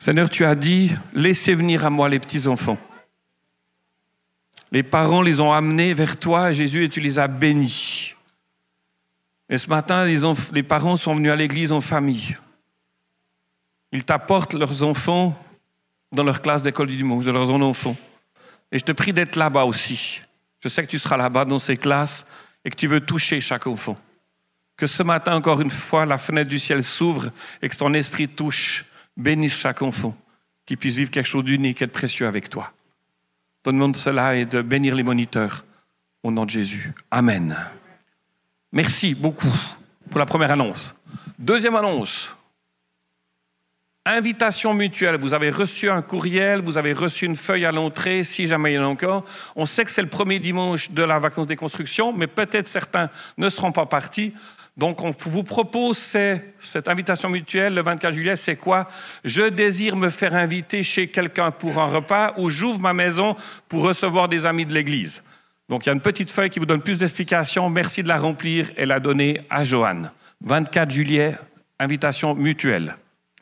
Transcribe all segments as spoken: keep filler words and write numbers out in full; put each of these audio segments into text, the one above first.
Seigneur, tu as dit, laissez venir à moi les petits-enfants. Les parents les ont amenés vers toi, Jésus, et tu les as bénis. Et ce matin, les, enf- les parents sont venus à l'église en famille. Ils t'apportent leurs enfants dans leur classe d'école du dimanche, de leurs enfants. Et je te prie d'être là-bas aussi. Je sais que tu seras là-bas dans ces classes et que tu veux toucher chaque enfant. Que ce matin, encore une fois, la fenêtre du ciel s'ouvre et que ton esprit touche, bénisse chaque enfant, qu'il puisse vivre quelque chose d'unique et de précieux avec toi. Donne-moi de cela et de bénir les moniteurs au nom de Jésus. Amen. Merci beaucoup pour la première annonce. Deuxième annonce. Invitation mutuelle. Vous avez reçu un courriel, vous avez reçu une feuille à l'entrée, si jamais il y en a encore. On sait que c'est le premier dimanche de la vacance des constructions, mais peut-être certains ne seront pas partis. Donc, on vous propose c'est, cette invitation mutuelle le vingt-quatre juillet. C'est quoi? Je désire me faire inviter chez quelqu'un pour un repas ou j'ouvre ma maison pour recevoir des amis de l'église. Donc, il y a une petite feuille qui vous donne plus d'explications. Merci de la remplir et la donner à Joanne. vingt-quatre juillet, invitation mutuelle.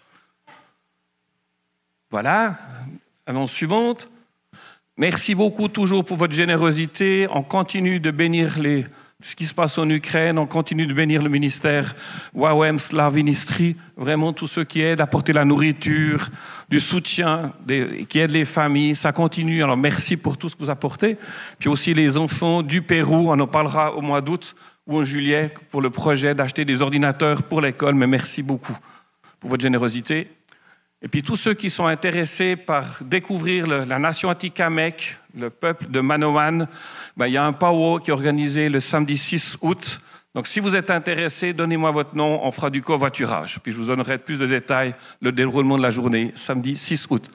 Voilà, annonce suivante. Merci beaucoup toujours pour votre générosité. On continue de bénir les, ce qui se passe en Ukraine. On continue de bénir le ministère W A W E M Slav Ministry. Vraiment, tous ceux qui aident à apporter la nourriture, du soutien, des, qui aident les familles. Ça continue. Alors, merci pour tout ce que vous apportez. Puis aussi les enfants du Pérou. On en parlera au mois d'août ou en juillet pour le projet d'acheter des ordinateurs pour l'école. Mais merci beaucoup pour votre générosité. Et puis tous ceux qui sont intéressés par découvrir le, la nation Atikamekw, le peuple de Manoan, ben, il y a un powwow qui est organisé le samedi six août. Donc si vous êtes intéressés, donnez-moi votre nom, on fera du covoiturage. Puis je vous donnerai plus de détails, le déroulement de la journée, samedi six août.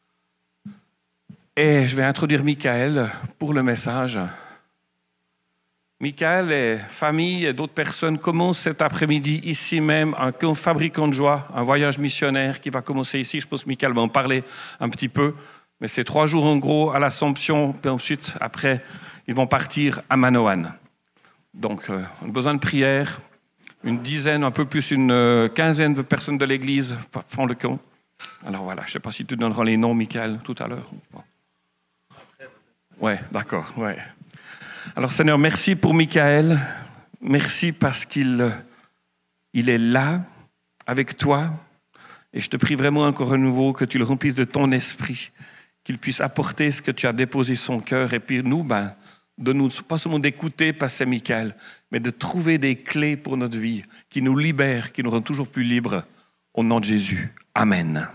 Et je vais introduire Michael pour le message. Michael et famille et d'autres personnes commencent cet après-midi ici même un camp fabricant de joie, un voyage missionnaire qui va commencer ici. Je pense que Michael va en parler un petit peu. Mais c'est trois jours en gros à l'Assomption, puis ensuite, après, ils vont partir à Manoan. Donc, euh, on a besoin de prière. Une dizaine, un peu plus, une euh, quinzaine de personnes de l'Église font le camp. Alors voilà, je ne sais pas si tu donneras les noms, Michael, tout à l'heure. Ouais, d'accord, ouais. Alors Seigneur, merci pour Michael. Merci parce qu'il il est là, avec toi. Et je te prie vraiment encore à nouveau que tu le remplisses de ton esprit, qu'il puisse apporter ce que tu as déposé son cœur. Et puis nous, ben, de nous, pas seulement d'écouter passer Michael, mais de trouver des clés pour notre vie, qui nous libèrent, qui nous rendent toujours plus libres. Au nom de Jésus. Amen.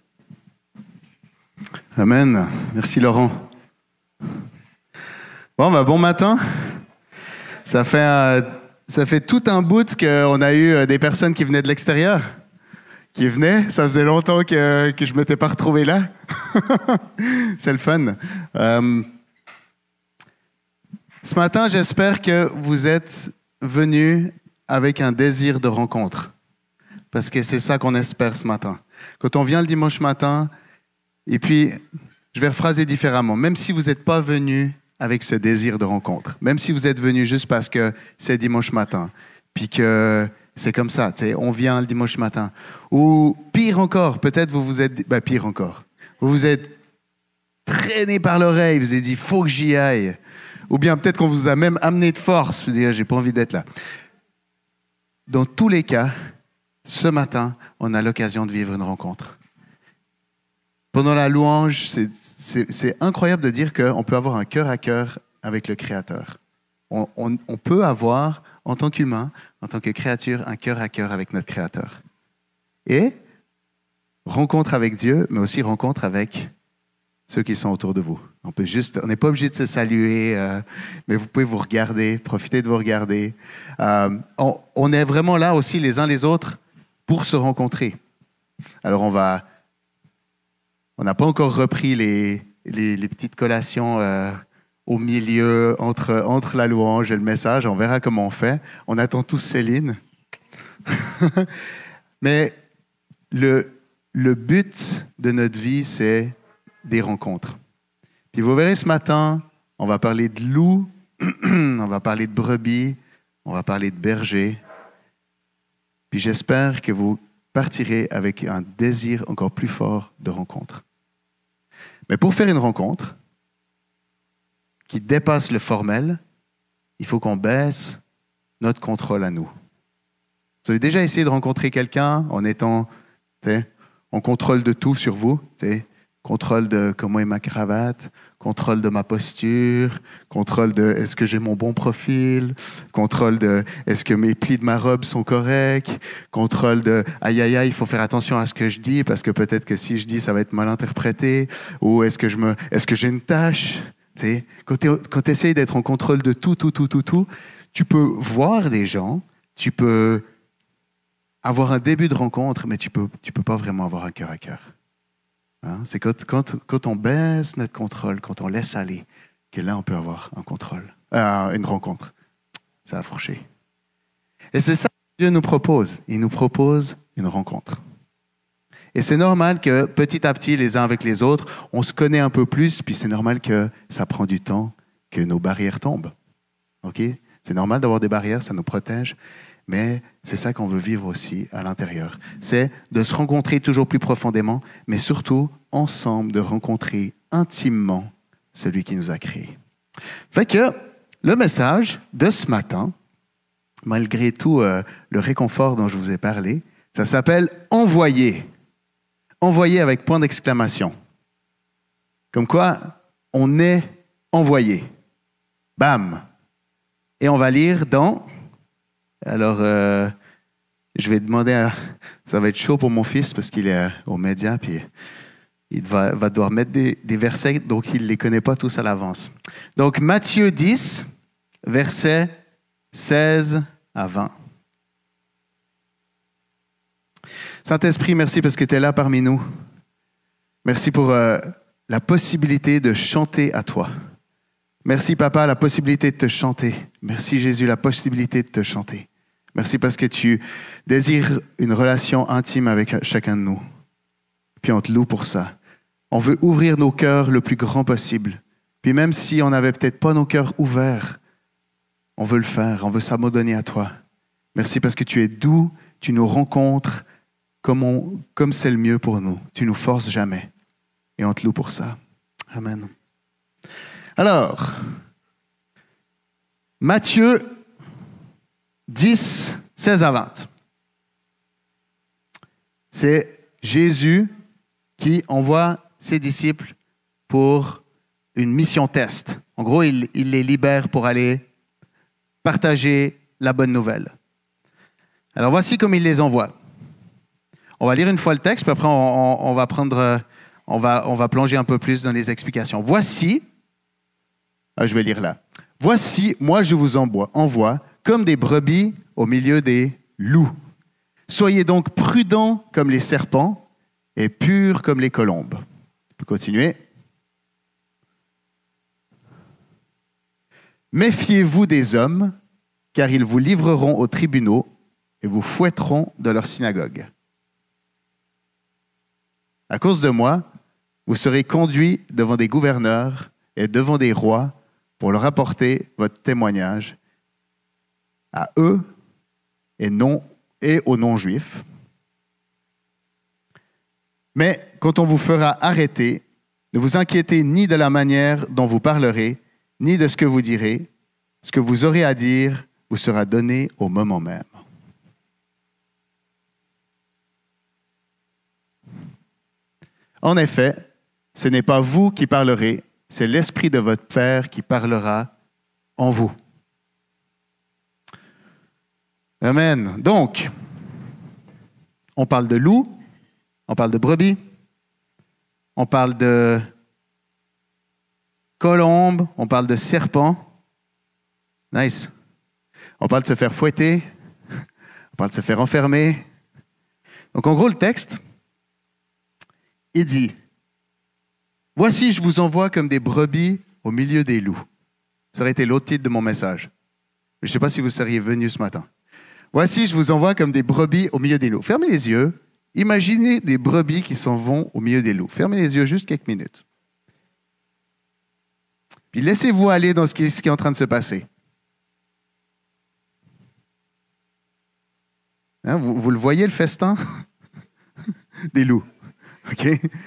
Amen. Merci Laurent. Bon, bah, bon matin. Ça fait, euh, ça fait tout un bout qu'on a eu euh, des personnes qui venaient de l'extérieur, qui venaient. Ça faisait longtemps que, que je ne m'étais pas retrouvé là. C'est le fun. Euh, ce matin, j'espère que vous êtes venus avec un désir de rencontre. Parce que c'est ça qu'on espère ce matin. Quand on vient le dimanche matin, et puis, je vais rephraser différemment. Même si vous n'êtes pas venus avec ce désir de rencontre. Même si vous êtes venu juste parce que c'est dimanche matin, puis que c'est comme ça, tu sais, on vient le dimanche matin. Ou pire encore, peut-être vous vous êtes... Ben, pire encore. Vous vous êtes traîné par l'oreille, vous avez dit, il faut que j'y aille. Ou bien peut-être qu'on vous a même amené de force, vous dire, j'ai pas envie d'être là. Dans tous les cas, ce matin, on a l'occasion de vivre une rencontre. Pendant la louange, c'est, c'est, c'est incroyable de dire qu'on peut avoir un cœur à cœur avec le Créateur. On, on, on peut avoir, en tant qu'humain, en tant que créature, un cœur à cœur avec notre Créateur. Et rencontre avec Dieu, mais aussi rencontre avec ceux qui sont autour de vous. On peut juste, on n'est pas obligé de se saluer, euh, mais vous pouvez vous regarder, profiter de vous regarder. Euh, on, on est vraiment là aussi les uns les autres pour se rencontrer. Alors on va... On n'a pas encore repris les, les, les petites collations euh, au milieu, entre, entre la louange et le message. On verra comment on fait. On attend tous Céline. Mais le, le but de notre vie, c'est des rencontres. Puis vous verrez ce matin, on va parler de loups, on va parler de brebis, on va parler de bergers. Puis j'espère que vous partirez avec un désir encore plus fort de rencontre. Mais pour faire une rencontre qui dépasse le formel, il faut qu'on baisse notre contrôle à nous. Vous avez déjà essayé de rencontrer quelqu'un en étant en contrôle de tout sur vous, contrôle de comment est ma cravate, contrôle de ma posture, contrôle de est-ce que j'ai mon bon profil, contrôle de est-ce que mes plis de ma robe sont corrects, contrôle de aïe aïe aïe, il faut faire attention à ce que je dis parce que peut-être que si je dis ça va être mal interprété, ou est-ce que je me est-ce que j'ai une tâche, tu sais, quand tu essayes d'être en contrôle de tout tout tout tout tout, tu peux voir des gens, tu peux avoir un début de rencontre, mais tu peux tu peux pas vraiment avoir un cœur à cœur. Hein? C'est quand, quand, quand on baisse notre contrôle, quand on laisse aller, que là, on peut avoir un contrôle, euh, une rencontre. Ça a fourché. Et c'est ça que Dieu nous propose. Il nous propose une rencontre. Et c'est normal que petit à petit, les uns avec les autres, on se connaît un peu plus, puis c'est normal que ça prend du temps, que nos barrières tombent. Okay? C'est normal d'avoir des barrières, ça nous protège. Mais c'est ça qu'on veut vivre aussi à l'intérieur. C'est de se rencontrer toujours plus profondément, mais surtout, ensemble, de rencontrer intimement celui qui nous a créés. Fait que le message de ce matin, malgré tout euh, le réconfort dont je vous ai parlé, ça s'appelle « Envoyer ». Envoyer avec point d'exclamation. Comme quoi, on est envoyé. Bam! Et on va lire dans... Alors, euh, je vais demander à... Ça va être chaud pour mon fils parce qu'il est aux médias, puis il va, va devoir mettre des, des versets, donc il ne les connaît pas tous à l'avance. Donc, Matthieu dix, versets seize à vingt. Saint-Esprit, merci parce que tu es là parmi nous. Merci pour euh, la possibilité de chanter à toi. Merci, Papa, la possibilité de te chanter. Merci, Jésus, la possibilité de te chanter. Merci parce que tu désires une relation intime avec chacun de nous. Puis on te loue pour ça. On veut ouvrir nos cœurs le plus grand possible. Puis même si on n'avait peut-être pas nos cœurs ouverts, on veut le faire, on veut s'abandonner à toi. Merci parce que tu es doux, tu nous rencontres comme, on, comme c'est le mieux pour nous. Tu nous forces jamais. Et on te loue pour ça. Amen. Alors, Matthieu dix, seize à vingt. C'est Jésus qui envoie ses disciples pour une mission test. En gros, il, il les libère pour aller partager la bonne nouvelle. Alors, voici comme il les envoie. On va lire une fois le texte, puis après, on, on, on va prendre, on va, on va plonger un peu plus dans les explications. Voici, ah, je vais lire là. Voici, moi je vous envoie, envoie comme des brebis au milieu des loups. Soyez donc prudents comme les serpents et purs comme les colombes. On peut continuer. Méfiez-vous des hommes, car ils vous livreront aux tribunaux et vous fouetteront de leur synagogue. À cause de moi, vous serez conduits devant des gouverneurs et devant des rois pour leur apporter votre témoignage à eux et, non, et aux non-juifs. Mais quand on vous fera arrêter, ne vous inquiétez ni de la manière dont vous parlerez, ni de ce que vous direz. Ce que vous aurez à dire vous sera donné au moment même. En effet, ce n'est pas vous qui parlerez, c'est l'Esprit de votre Père qui parlera en vous. Amen. Donc, on parle de loup, on parle de brebis, on parle de colombe, on parle de serpent. Nice. On parle de se faire fouetter, on parle de se faire enfermer. Donc, en gros, le texte, il dit, « Voici, je vous envoie comme des brebis au milieu des loups. » Ça aurait été l'autre titre de mon message. Je ne sais pas si vous seriez venus ce matin. « Voici, je vous envoie comme des brebis au milieu des loups. » Fermez les yeux. Imaginez des brebis qui s'en vont au milieu des loups. Fermez les yeux juste quelques minutes. Puis laissez-vous aller dans ce qui est, ce qui est en train de se passer. Hein, vous, vous le voyez, le festin? des loups. OK?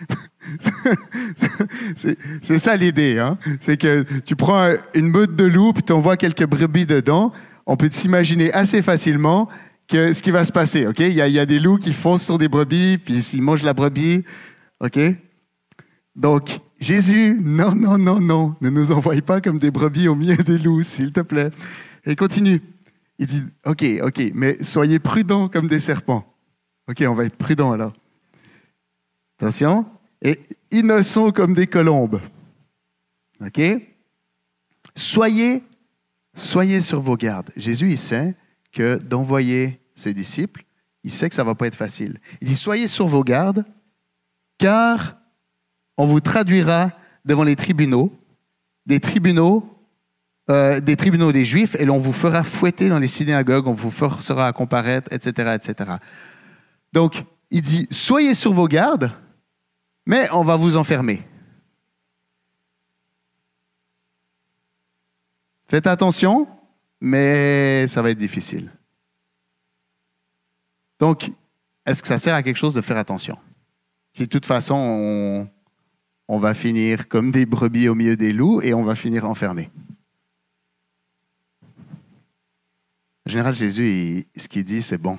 c'est, c'est ça l'idée. Hein? C'est que tu prends une meute de loups puis tu envoies quelques brebis dedans. On peut s'imaginer assez facilement que ce qui va se passer. OK? Il y a, il y a des loups qui foncent sur des brebis puis ils mangent la brebis. OK? Donc, Jésus, non, non, non, non, ne nous envoie pas comme des brebis au milieu des loups, s'il te plaît. Et il continue. Il dit, OK, OK, mais soyez prudents comme des serpents. OK, on va être prudents alors. Attention. Et innocents comme des colombes. OK? Soyez, soyez sur vos gardes. Jésus, il sait que d'envoyer ses disciples, il sait que ça ne va pas être facile. Il dit, soyez sur vos gardes, car on vous traduira devant les tribunaux, des tribunaux, euh, des tribunaux des Juifs, et l'on vous fera fouetter dans les synagogues, on vous forcera à comparaître, et cetera, et cetera. Donc, il dit, soyez sur vos gardes, mais on va vous enfermer. Faites attention, mais ça va être difficile. Donc, est-ce que ça sert à quelque chose de faire attention? Si de toute façon, on... on va finir comme des brebis au milieu des loups et on va finir enfermés. En général, Jésus, il, ce qu'il dit, c'est bon.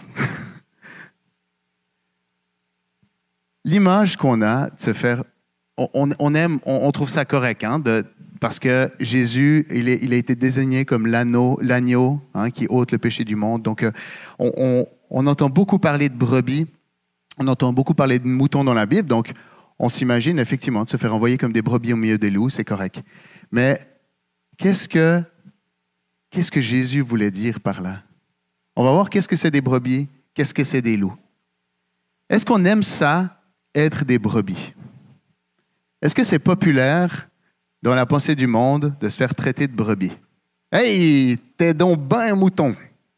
L'image qu'on a de se faire, on, on aime, on, on trouve ça correct, hein, de, parce que Jésus, il, est, il a été désigné comme l'anneau, l'agneau hein, qui ôte le péché du monde. Donc, on, on, on entend beaucoup parler de brebis, on entend beaucoup parler de moutons dans la Bible, donc on s'imagine effectivement de se faire envoyer comme des brebis au milieu des loups, c'est correct. Mais qu'est-ce que, qu'est-ce que Jésus voulait dire par là? On va voir qu'est-ce que c'est des brebis, qu'est-ce que c'est des loups. Est-ce qu'on aime ça, être des brebis? Est-ce que c'est populaire dans la pensée du monde de se faire traiter de brebis? Hey, t'es donc ben un mouton.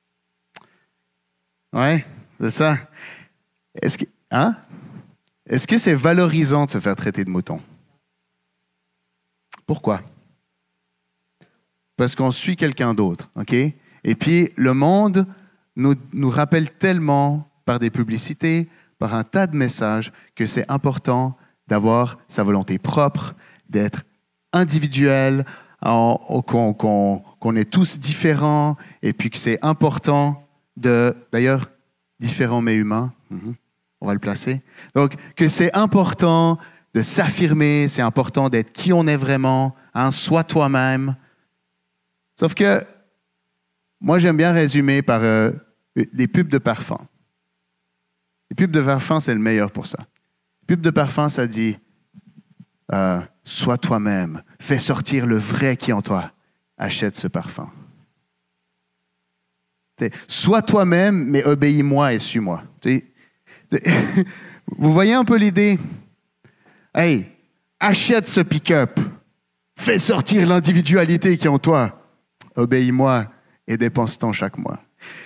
Ouais, c'est ça. Est-ce que, hein? Est-ce que c'est valorisant de se faire traiter de mouton? Pourquoi? Parce qu'on suit quelqu'un d'autre, OK? Et puis, le monde nous, nous rappelle tellement par des publicités, par un tas de messages, que c'est important d'avoir sa volonté propre, d'être individuel, en, qu'on, qu'on, qu'on est tous différents, et puis que c'est important de, d'ailleurs, différents mais humains, mm-hmm. On va le placer. Donc, que c'est important de s'affirmer, c'est important d'être qui on est vraiment, hein, sois toi-même. Sauf que, moi, j'aime bien résumer par euh, des pubs de parfum. Les pubs de parfum, c'est le meilleur pour ça. Les pubs de parfum, ça dit euh, « Sois toi-même, fais sortir le vrai qui est en toi, achète ce parfum. » Sois toi-même, mais obéis-moi et suis-moi. T'sais, vous voyez un peu l'idée? Hey, achète ce pick-up. Fais sortir l'individualité qui est en toi. Obéis-moi et dépense ton chaque mois.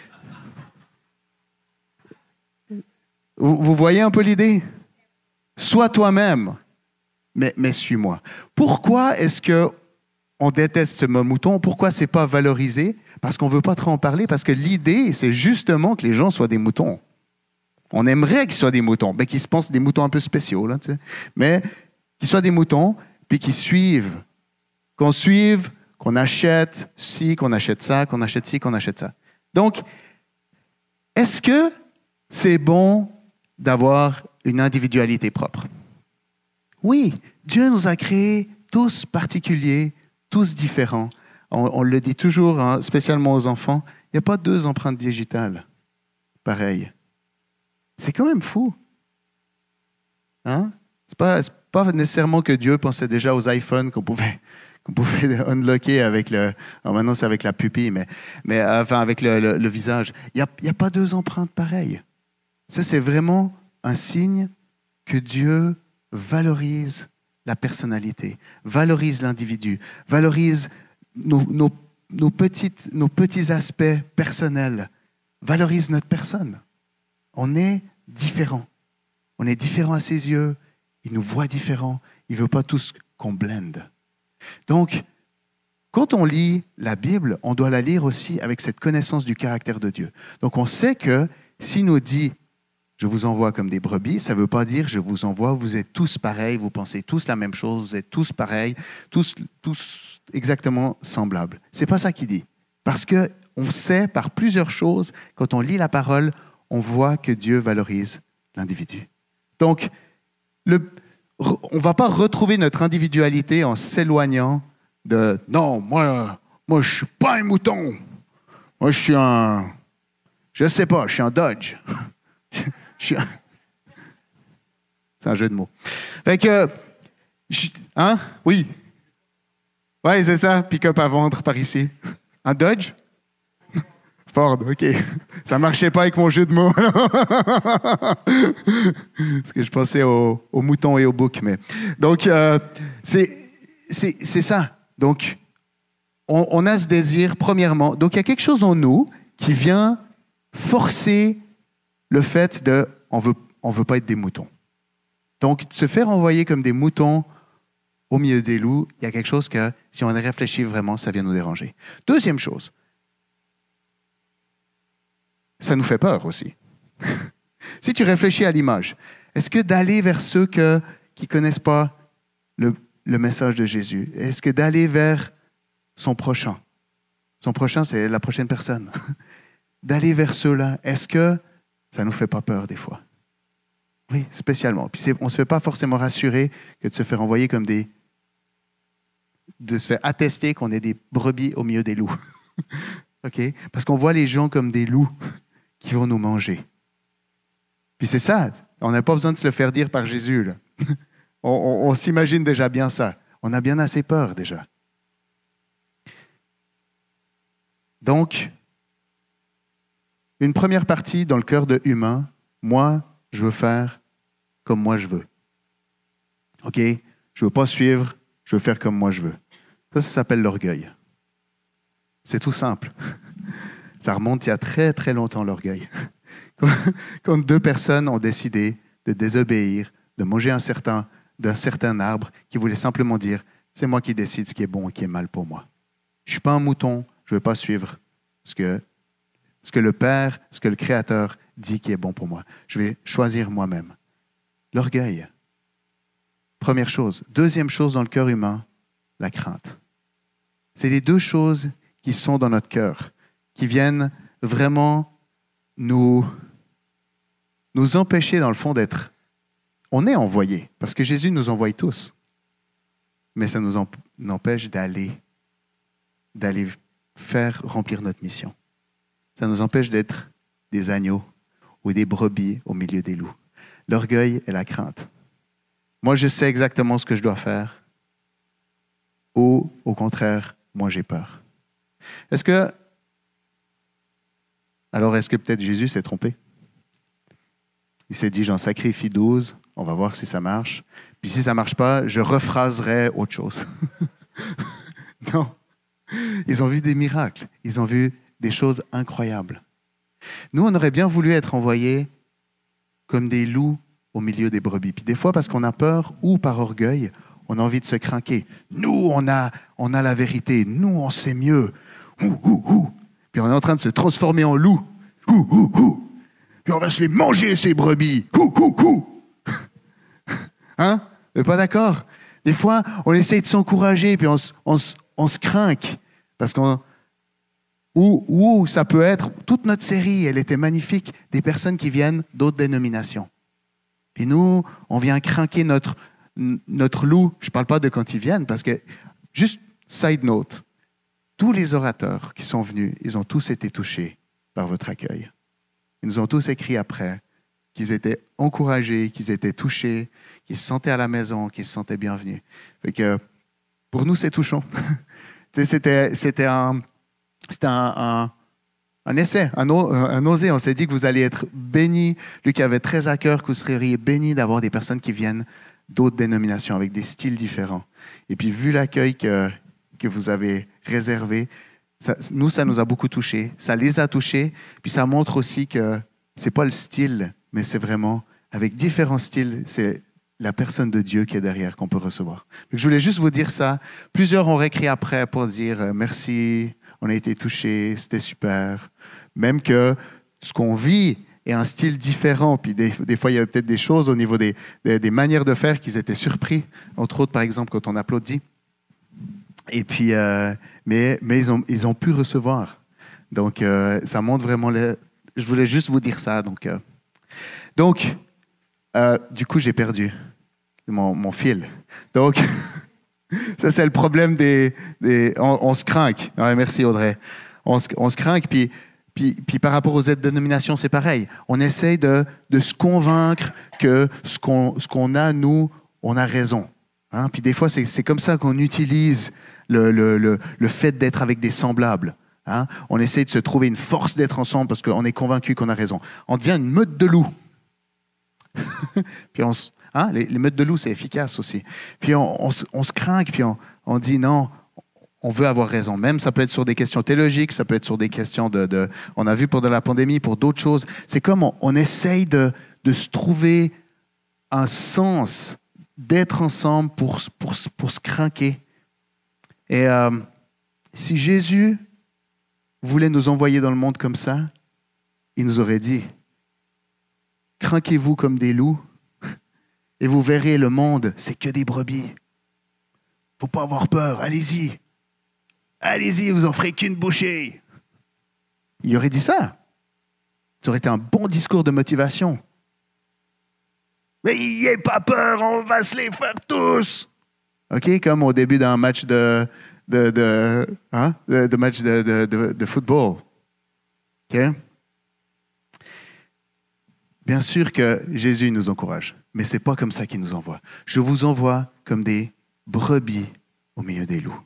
Vous, vous voyez un peu l'idée? Sois toi-même, mais, mais suis-moi. Pourquoi est-ce qu'on déteste ce mot mouton? Pourquoi ce n'est pas valorisé? Parce qu'on ne veut pas trop en parler. Parce que l'idée, c'est justement que les gens soient des moutons. On aimerait qu'ils soient des moutons, mais qu'ils se pensent des moutons un peu spéciaux, là, tu sais. Mais qu'ils soient des moutons, puis qu'ils suivent. Qu'on suive, qu'on achète ci, qu'on achète ça, qu'on achète ci, qu'on achète ça. Donc, est-ce que c'est bon d'avoir une individualité propre? Oui, Dieu nous a créés tous particuliers, tous différents. On, on le dit toujours, hein, spécialement aux enfants, il n'y a pas deux empreintes digitales pareilles. C'est quand même fou. Hein? C'est pas, c'est pas nécessairement que Dieu pensait déjà aux iPhones qu'on pouvait, qu'on pouvait unlocker avec le... Alors maintenant, c'est avec la pupille, mais, mais enfin, avec le, le, le visage. Il n'y a, il y a pas deux empreintes pareilles. Ça, c'est vraiment un signe que Dieu valorise la personnalité, valorise l'individu, valorise nos, nos, nos, petites, nos petits aspects personnels, valorise notre personne. On est différents. On est différents à ses yeux. Il nous voit différents. Il ne veut pas tous qu'on blende. Donc, quand on lit la Bible, on doit la lire aussi avec cette connaissance du caractère de Dieu. Donc, on sait que s'il nous dit « je vous envoie comme des brebis, ça ne veut pas dire je vous envoie, vous êtes tous pareils, vous pensez tous la même chose, vous êtes tous pareils, tous, tous exactement semblables. Ce n'est pas ça qu'il dit. Parce qu'on sait par plusieurs choses, quand on lit la parole, on voit que Dieu valorise l'individu. Donc, le, on ne va pas retrouver notre individualité en s'éloignant de « Non, moi, moi je ne suis pas un mouton. Moi, je suis un... Je ne sais pas, je suis un Dodge. » Je suis un... C'est un jeu de mots. Fait que... Je, hein? Oui. Oui, c'est ça, pick-up à vendre par ici. Un Dodge? Ford, OK. Ça ne marchait pas avec mon jeu de mots. Parce que je pensais aux au moutons et aux boucs. Mais... Donc, euh, c'est, c'est, c'est ça. Donc, on, on a ce désir, premièrement. Donc, il y a quelque chose en nous qui vient forcer le fait de on veut, on veut pas être des moutons. Donc, se faire envoyer comme des moutons au milieu des loups, il y a quelque chose que, si on y réfléchit vraiment, ça vient nous déranger. Deuxième chose, ça nous fait peur aussi. Si tu réfléchis à l'image, est-ce que d'aller vers ceux que, qui ne connaissent pas le, le message de Jésus, est-ce que d'aller vers son prochain, son prochain, c'est la prochaine personne, d'aller vers ceux-là, est-ce que ça ne nous fait pas peur des fois? Oui, spécialement. Puis c'est, on ne se fait pas forcément rassurer que de se faire envoyer comme des... de se faire attester qu'on est des brebis au milieu des loups. OK? Parce qu'on voit les gens comme des loups qui vont nous manger. Puis c'est ça. On n'a pas besoin de se le faire dire par Jésus, là. on, on, on s'imagine déjà bien ça. On a bien assez peur déjà. Donc, une première partie dans le cœur de humain, moi, je veux faire comme moi je veux. OK? Je ne veux pas suivre, je veux faire comme moi je veux. Ça, ça s'appelle l'orgueil. C'est tout simple. Ça remonte il y a très, très longtemps, l'orgueil. Quand deux personnes ont décidé de désobéir, de manger un certain, d'un certain arbre, qui voulait simplement dire « c'est moi qui décide ce qui est bon et qui est mal pour moi. Je ne suis pas un mouton, je ne veux pas suivre ce que, ce que le Père, ce que le Créateur dit qui est bon pour moi. Je vais choisir moi-même. » L'orgueil. Première chose. Deuxième chose dans le cœur humain, la crainte. C'est les deux choses qui sont dans notre cœur, qui viennent vraiment nous, nous empêcher, dans le fond, d'être... On est envoyés, parce que Jésus nous envoie tous. Mais ça nous empêche d'aller, d'aller faire remplir notre mission. Ça nous empêche d'être des agneaux ou des brebis au milieu des loups. L'orgueil et la crainte. Moi, je sais exactement ce que je dois faire. Ou, au contraire, moi, j'ai peur. Est-ce que... Alors, est-ce que peut-être Jésus s'est trompé? Il s'est dit, j'en sacrifie douze, on va voir si ça marche. Puis si ça ne marche pas, je rephraserai autre chose. Non. Ils ont vu des miracles. Ils ont vu des choses incroyables. Nous, on aurait bien voulu être envoyés comme des loups au milieu des brebis. Puis des fois, parce qu'on a peur ou par orgueil, on a envie de se craquer. Nous, on a, on a la vérité. Nous, on sait mieux. Ouh, ouh, ouh. Puis on est en train de se transformer en loup. Ouh, ouh, ouh. Puis on va se les manger, ces brebis. Ouh, ouh, ouh. Hein? Vous n'êtes pas d'accord? Des fois, on essaie de s'encourager, puis on, on, on se craque. Parce qu'on... Ou, ou ça peut être, toute notre série, elle était magnifique, des personnes qui viennent d'autres dénominations. Puis nous, on vient craquer notre, notre loup. Je ne parle pas de quand ils viennent, parce que, juste side note, tous les orateurs qui sont venus, ils ont tous été touchés par votre accueil. Ils nous ont tous écrit après qu'ils étaient encouragés, qu'ils étaient touchés, qu'ils se sentaient à la maison, qu'ils se sentaient bienvenus. Fait que, pour nous, c'est touchant. c'était, c'était un... C'était un, un, un essai, un, un osé. On s'est dit que vous allez être bénis. Lui qui avait très à cœur que vous seriez bénis d'avoir des personnes qui viennent d'autres dénominations, avec des styles différents. Et puis, vu l'accueil que, que vous avez réservé, ça, nous, ça nous a beaucoup touchés. Ça les a touchés. Puis, ça montre aussi que ce n'est pas le style, mais c'est vraiment, avec différents styles, c'est la personne de Dieu qui est derrière qu'on peut recevoir. Donc, je voulais juste vous dire ça. Plusieurs ont réécrit après pour dire euh, merci. On a été touchés, c'était super. Même que ce qu'on vit et un style différent. Puis des, des fois, il y avait peut-être des choses au niveau des, des, des manières de faire qu'ils étaient surpris. Entre autres, par exemple, quand on applaudit. Et puis, euh, mais mais ils, ont, ils ont pu recevoir. Donc, euh, ça montre vraiment... Le... Je voulais juste vous dire ça. Donc, euh... donc euh, du coup, j'ai perdu mon, mon fil. Donc, ça, c'est le problème des... des... On, on se craque. Ouais, merci, Audrey. On se, on se craque, puis... Puis, puis par rapport aux aides-dénominations, c'est pareil. On essaye de, de se convaincre que ce qu'on, ce qu'on a, nous, on a raison. Hein? Puis des fois, c'est, c'est comme ça qu'on utilise le, le, le, le fait d'être avec des semblables. Hein? On essaye de se trouver une force d'être ensemble parce qu'on est convaincu qu'on a raison. On devient une meute de loups. Puis on, hein? les, les meutes de loups, c'est efficace aussi. Puis on, on, on se craint, puis on, on dit non. On veut avoir raison. Même, ça peut être sur des questions théologiques, ça peut être sur des questions de... de on a vu pour de la pandémie, pour d'autres choses. C'est comme on, on essaye de, de se trouver un sens, d'être ensemble pour, pour, pour se craquer. Et euh, si Jésus voulait nous envoyer dans le monde comme ça, il nous aurait dit, craquez-vous comme des loups et vous verrez le monde, c'est que des brebis. Faut pas avoir peur, allez-y. Allez-y, vous en ferez qu'une bouchée. Il aurait dit ça. Ça aurait été un bon discours de motivation. Mais n'ayez pas peur, on va se les faire tous. OK, comme au début d'un match de, de, de, hein, de, de match de, de, de, de football. OK? Bien sûr que Jésus nous encourage, mais ce n'est pas comme ça qu'il nous envoie. Je vous envoie comme des brebis au milieu des loups.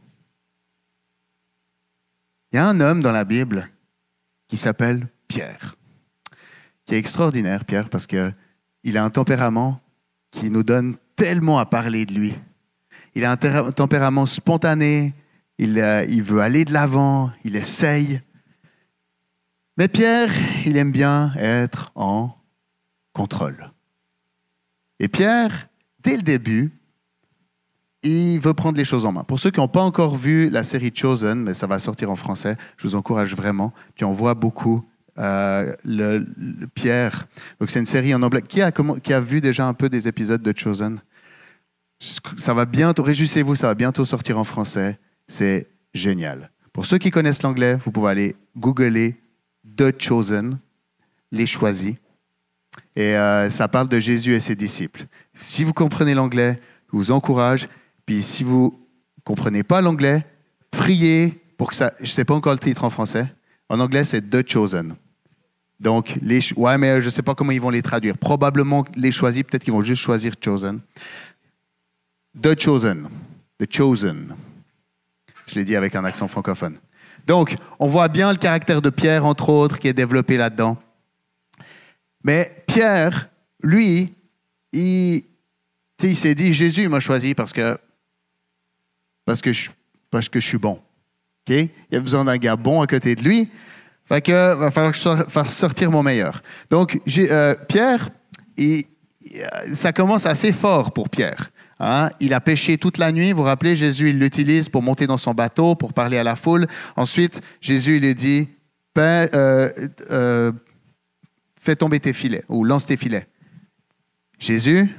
Il y a un homme dans la Bible qui s'appelle Pierre, qui est extraordinaire, Pierre, parce qu'il a un tempérament qui nous donne tellement à parler de lui. Il a un ter- tempérament spontané, il, euh, il veut aller de l'avant, il essaye. Mais Pierre, il aime bien être en contrôle. Et Pierre, dès le début, il veut prendre les choses en main. Pour ceux qui n'ont pas encore vu la série Chosen, mais ça va sortir en français, je vous encourage vraiment. Puis on voit beaucoup euh, le, le Pierre. Donc c'est une série en anglais. Qui a, comment, qui a vu déjà un peu des épisodes de Chosen? Ça va bientôt, réjouissez-vous, ça va bientôt sortir en français. C'est génial. Pour ceux qui connaissent l'anglais, vous pouvez aller googler The Chosen, les choisis. Et euh, ça parle de Jésus et ses disciples. Si vous comprenez l'anglais, je vous encourage. Puis si vous ne comprenez pas l'anglais, priez pour que ça... Je ne sais pas encore le titre en français. En anglais, c'est The Chosen. Donc, les... ouais, mais je ne sais pas comment ils vont les traduire. Probablement les choisis, peut-être qu'ils vont juste choisir Chosen. The Chosen. The Chosen. Je l'ai dit avec un accent francophone. Donc, on voit bien le caractère de Pierre, entre autres, qui est développé là-dedans. Mais Pierre, lui, il, il s'est dit, Jésus m'a choisi parce que, parce que, je, parce que je suis bon. Okay? Il y a besoin d'un gars bon à côté de lui. Fait que va falloir que je fasse sortir mon meilleur. Donc, j'ai, euh, Pierre, il, ça commence assez fort pour Pierre. Hein? Il a pêché toute la nuit. Vous vous rappelez, Jésus, il l'utilise pour monter dans son bateau, pour parler à la foule. Ensuite, Jésus, il lui dit, Père, euh, euh, fais tomber tes filets ou lance tes filets. Jésus,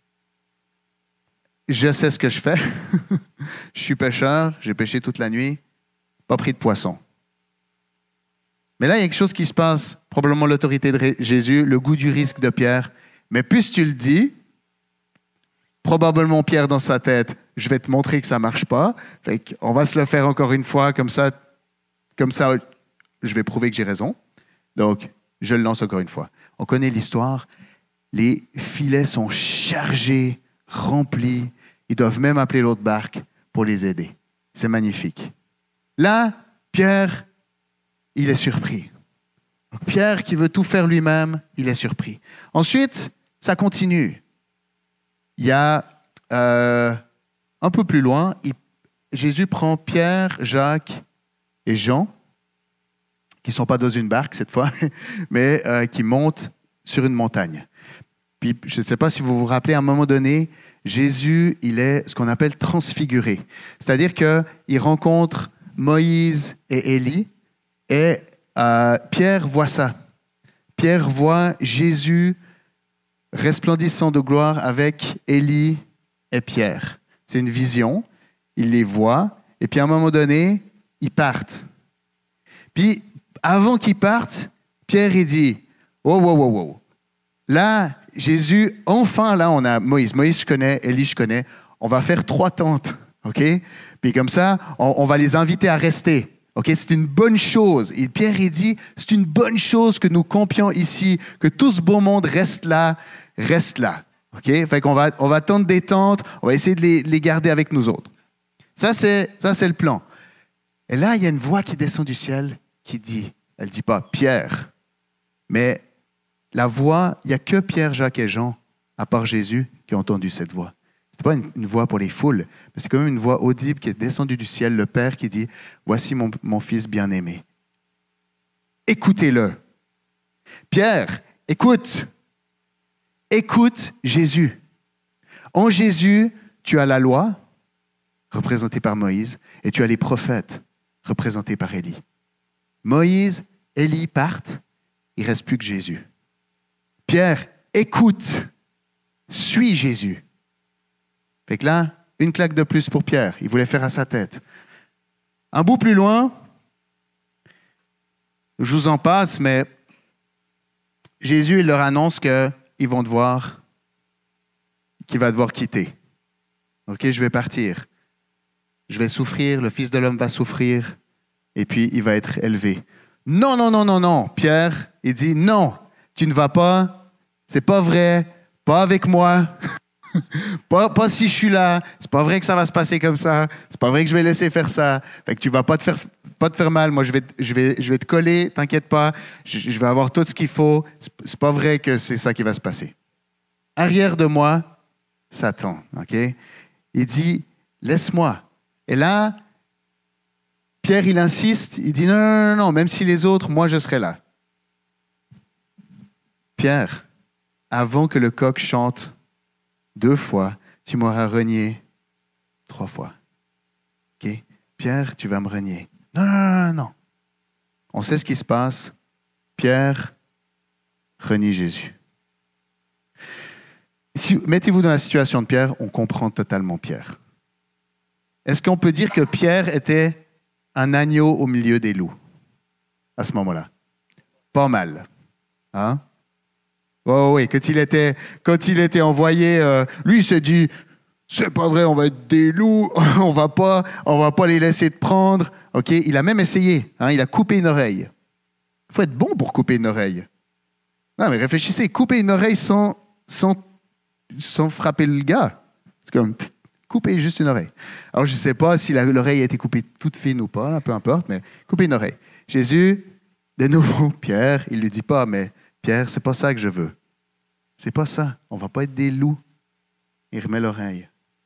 je sais ce que je fais. Je suis pêcheur, j'ai pêché toute la nuit, pas pris de poisson. Mais là, il y a quelque chose qui se passe, probablement l'autorité de Jésus, le goût du risque de Pierre. Mais puisque tu le dis, probablement Pierre dans sa tête, je vais te montrer que ça ne marche pas. Fait qu'on va se le faire encore une fois, comme ça, comme ça, je vais prouver que j'ai raison. Donc, je le lance encore une fois. On connaît l'histoire. Les filets sont chargés, remplis. Ils doivent même appeler l'autre barque pour les aider. C'est magnifique. Là, Pierre, il est surpris. Donc, Pierre, qui veut tout faire lui-même, il est surpris. Ensuite, ça continue. Il y a euh, un peu plus loin, il, Jésus prend Pierre, Jacques et Jean, qui ne sont pas dans une barque cette fois, mais euh, qui montent sur une montagne. Puis, je ne sais pas si vous vous rappelez, à un moment donné, Jésus, il est ce qu'on appelle transfiguré. C'est-à-dire qu'il rencontre Moïse et Élie, et euh, Pierre voit ça. Pierre voit Jésus resplendissant de gloire avec Élie et Pierre. C'est une vision, il les voit, et puis à un moment donné, ils partent. Puis, avant qu'ils partent, Pierre, il dit, « Wow, wow, wow, wow. » Là, Jésus, enfin, là, on a Moïse. Moïse, je connais, Élie, je connais. On va faire trois tentes, OK? Puis comme ça, on, on va les inviter à rester. Okay, c'est une bonne chose. Et Pierre, il dit, c'est une bonne chose que nous campions ici, que tout ce beau monde reste là, reste là. Okay? Fait qu'on va, on va tendre des tentes, on va essayer de les, les garder avec nous autres. Ça c'est, ça, c'est le plan. Et là, il y a une voix qui descend du ciel qui dit, elle ne dit pas Pierre, mais la voix, il n'y a que Pierre, Jacques et Jean, à part Jésus, qui ont entendu cette voix. Ce n'est pas une, une voix pour les foules, mais c'est quand même une voix audible qui est descendue du ciel, le Père qui dit « Voici mon, mon Fils bien-aimé. Écoutez-le. » Pierre, écoute. Écoute Jésus. En Jésus, tu as la loi, représentée par Moïse, et tu as les prophètes, représentés par Élie. Moïse, Élie partent, il ne reste plus que Jésus. Pierre, écoute. Suis Jésus. Fait que là, une claque de plus pour Pierre. Il voulait faire à sa tête. Un bout plus loin, je vous en passe, mais Jésus, il leur annonce qu'ils vont devoir, qu'il va devoir quitter. OK, je vais partir. Je vais souffrir, le Fils de l'homme va souffrir, et puis il va être élevé. Non, non, non, non, non. Pierre, il dit, non, tu ne vas pas, c'est pas vrai, pas avec moi. Pas, pas si je suis là, c'est pas vrai que ça va se passer comme ça, c'est pas vrai que je vais laisser faire ça, fait que tu vas pas te faire, pas te faire mal, moi je vais, je vais, je vais te coller, t'inquiète pas, je, je vais avoir tout ce qu'il faut, c'est, c'est pas vrai que c'est ça qui va se passer. Arrière de moi, Satan, ok? Il dit, laisse-moi. Et là, Pierre il insiste, il dit non, non, non, non, même si les autres, moi je serai là. Pierre, avant que le coq chante deux fois, tu m'auras renié trois fois. OK? Pierre, tu vas me renier. Non, non, non, non, non. On sait ce qui se passe. Pierre renie Jésus. Si, mettez-vous dans la situation de Pierre, on comprend totalement Pierre. Est-ce qu'on peut dire que Pierre était un agneau au milieu des loups à ce moment-là? Pas mal. Hein? Oh oui, quand il était, quand il était envoyé, euh, lui il s'est dit, c'est pas vrai, on va être des loups, on va pas, on va pas les laisser te prendre. Ok, il a même essayé, hein, il a coupé une oreille. Il faut être bon pour couper une oreille. Non mais réfléchissez, couper une oreille sans, sans, sans frapper le gars, c'est comme pff, couper juste une oreille. Alors je sais pas si la, l'oreille a été coupée toute fine ou pas, là, peu importe, mais couper une oreille. Jésus, de nouveau, Pierre, il lui dit pas, mais Pierre, c'est pas ça que je veux. C'est pas ça. On va pas être des loups. Il remet l'oreille.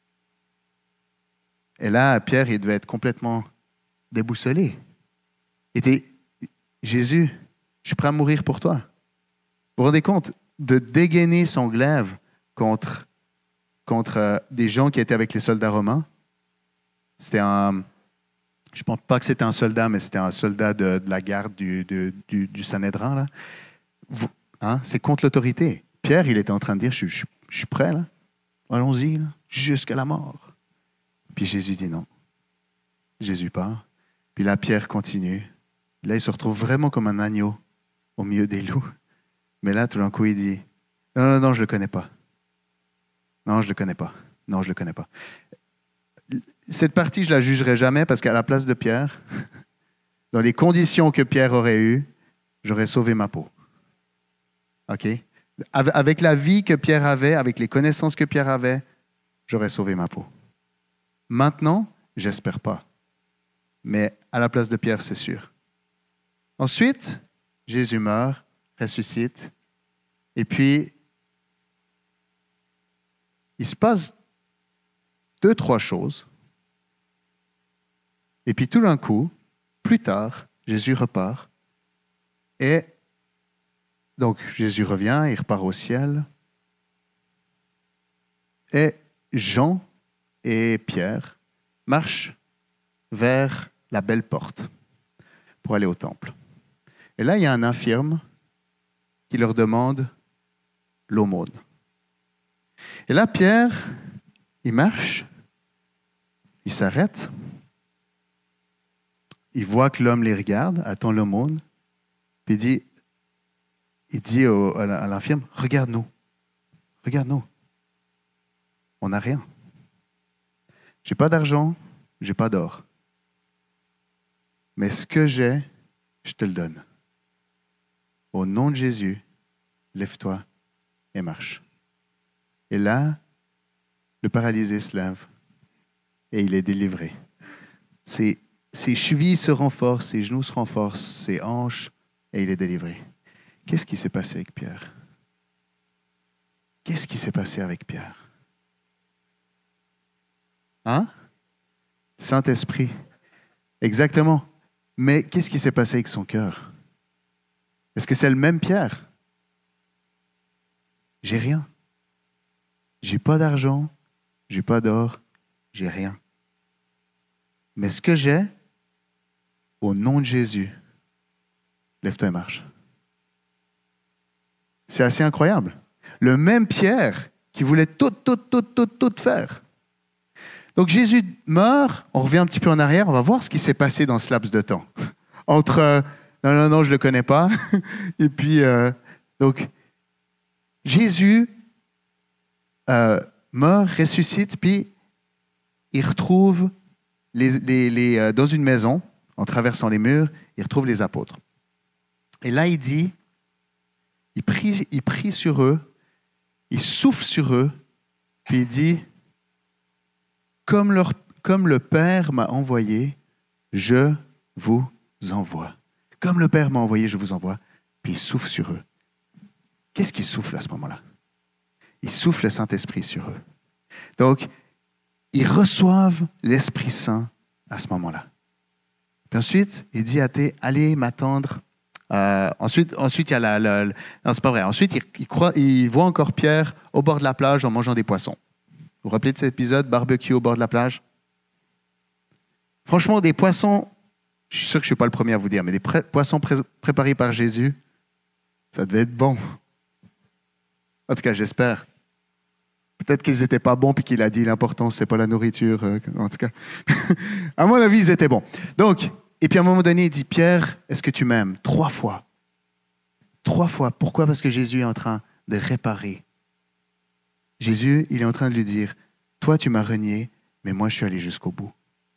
Et là, Pierre, il devait être complètement déboussolé. Il était, Jésus, je suis prêt à mourir pour toi. Vous vous rendez compte de dégainer son glaive contre, contre euh, des gens qui étaient avec les soldats romains? C'était un... Je ne pense pas que c'était un soldat, mais c'était un soldat de, de la garde du, de, du, du Sanhédrin, là. Vous, hein, c'est contre l'autorité. Pierre, il était en train de dire, je, je, je suis prêt, là. Allons-y, là, jusqu'à la mort. Puis Jésus dit non. Jésus part. Puis là, Pierre continue. Là, il se retrouve vraiment comme un agneau au milieu des loups. Mais là, tout d'un coup, il dit, non, non, non, je ne le connais pas. Non, je ne le connais pas. Non, je ne le connais pas. Cette partie, je ne la jugerai jamais parce qu'à la place de Pierre, dans les conditions que Pierre aurait eues, j'aurais sauvé ma peau. OK? Avec la vie que Pierre avait, avec les connaissances que Pierre avait, j'aurais sauvé ma peau. Maintenant, j'espère pas. Mais à la place de Pierre, c'est sûr. Ensuite, Jésus meurt, ressuscite, et puis il se passe deux, trois choses. Et puis tout d'un coup, plus tard, Jésus repart. Et donc Jésus revient, il repart au ciel. Et Jean et Pierre marchent vers la belle porte pour aller au temple. Et là, il y a un infirme qui leur demande l'aumône. Et là, Pierre, il marche, il s'arrête, il voit que l'homme les regarde, attend l'aumône, puis il dit, il dit au, à l'infirme, regarde-nous, regarde-nous, on n'a rien. J'ai pas d'argent, j'ai pas d'or. Mais ce que j'ai, je te le donne. Au nom de Jésus, lève-toi et marche. Et là, le paralysé se lève et il est délivré. Ses, ses chevilles se renforcent, ses genoux se renforcent, ses hanches, et il est délivré. Qu'est-ce qui s'est passé avec Pierre? Qu'est-ce qui s'est passé avec Pierre? Hein? Saint-Esprit. Exactement. Mais qu'est-ce qui s'est passé avec son cœur? Est-ce que c'est le même Pierre? J'ai rien. J'ai pas d'argent, j'ai pas d'or, j'ai rien. Mais ce que j'ai, au nom de Jésus, lève-toi et marche. C'est assez incroyable. Le même Pierre qui voulait tout, tout, tout, tout, tout faire. Donc Jésus meurt, on revient un petit peu en arrière, on va voir ce qui s'est passé dans ce laps de temps. Entre euh, non, non, non, je ne le connais pas, et puis, euh, donc, Jésus euh, meurt, ressuscite, puis il retrouve les, les, les, euh, dans une maison, en traversant les murs, il retrouve les apôtres. Et là, il dit, il prie, il prie sur eux, il souffle sur eux, puis il dit, comme, leur, comme le Père m'a envoyé, je vous envoie. Comme le Père m'a envoyé, je vous envoie. Puis il souffle sur eux. Qu'est-ce qu'il souffle à ce moment-là? Il souffle le Saint-Esprit sur eux. Donc, ils reçoivent l'Esprit Saint à ce moment-là. Puis ensuite, il dit à Thé, allez m'attendre. Euh, ensuite, ensuite, il y a la... la, la non, c'est pas vrai. Ensuite, il, il, croit, il voit encore Pierre au bord de la plage en mangeant des poissons. Vous vous rappelez de cet épisode, barbecue au bord de la plage? Franchement, des poissons, je suis sûr que je ne suis pas le premier à vous dire, mais des pré- poissons pré- préparés par Jésus, ça devait être bon. En tout cas, j'espère. Peut-être qu'ils n'étaient pas bons, puis qu'il a dit l'important, ce n'est pas la nourriture. Euh, en tout cas, à mon avis, ils étaient bons. Donc, et puis à un moment donné, il dit, Pierre, est-ce que tu m'aimes? Trois fois. Trois fois. Pourquoi? Parce que Jésus est en train de réparer. Jésus, il est en train de lui dire, toi, tu m'as renié, mais moi, je suis allé jusqu'au bout.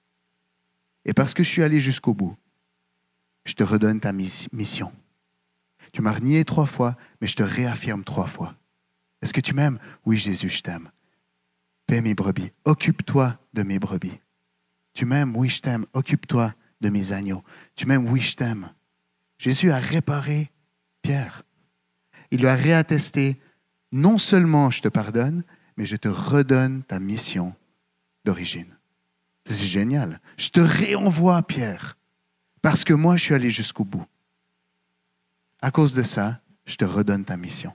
Et parce que je suis allé jusqu'au bout, je te redonne ta mission. Tu m'as renié trois fois, mais je te réaffirme trois fois. Est-ce que tu m'aimes? Oui, Jésus, je t'aime. Paie mes brebis. Occupe-toi de mes brebis. Tu m'aimes? Oui, je t'aime. Occupe-toi de mes agneaux. Tu m'aimes? Oui, je t'aime. Jésus a réparé Pierre. Il lui a réattesté, non seulement je te pardonne, mais je te redonne ta mission d'origine. C'est génial. Je te réenvoie, Pierre, parce que moi, je suis allé jusqu'au bout. À cause de ça, je te redonne ta mission.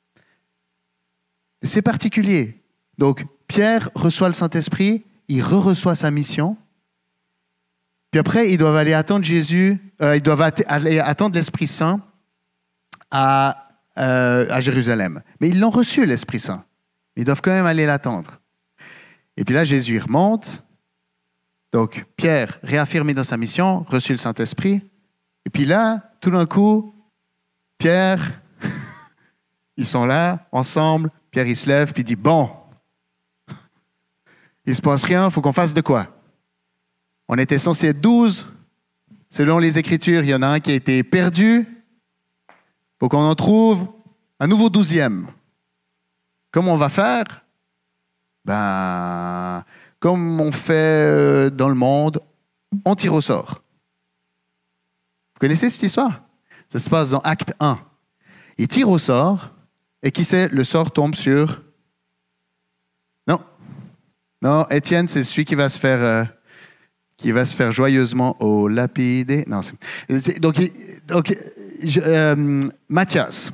C'est particulier. Donc, Pierre reçoit le Saint-Esprit, il re-reçoit sa mission. Puis après, ils doivent aller attendre Jésus, euh, ils doivent att- aller attendre l'Esprit Saint à, euh, à Jérusalem. Mais ils l'ont reçu, l'Esprit Saint. Ils doivent quand même aller l'attendre. Et puis là, Jésus remonte. Donc, Pierre, réaffirmé dans sa mission, reçu le Saint-Esprit. Et puis là, tout d'un coup, Pierre, ils sont là, ensemble. Pierre, il se lève, puis il dit, bon, il ne se passe rien, il faut qu'on fasse de quoi? On était censé être douze. Selon les Écritures, il y en a un qui a été perdu. Il faut qu'on en trouve un nouveau douzième. Comment on va faire? Ben, comme on fait dans le monde, on tire au sort. Vous connaissez cette histoire? Ça se passe dans Acte un. Il tire au sort, et qui sait, le sort tombe sur... Non. Non, Étienne, c'est celui qui va se faire... Euh, qui va se faire joyeusement au lapidé. Non, c'est, c'est, donc, donc je, euh, Matthias.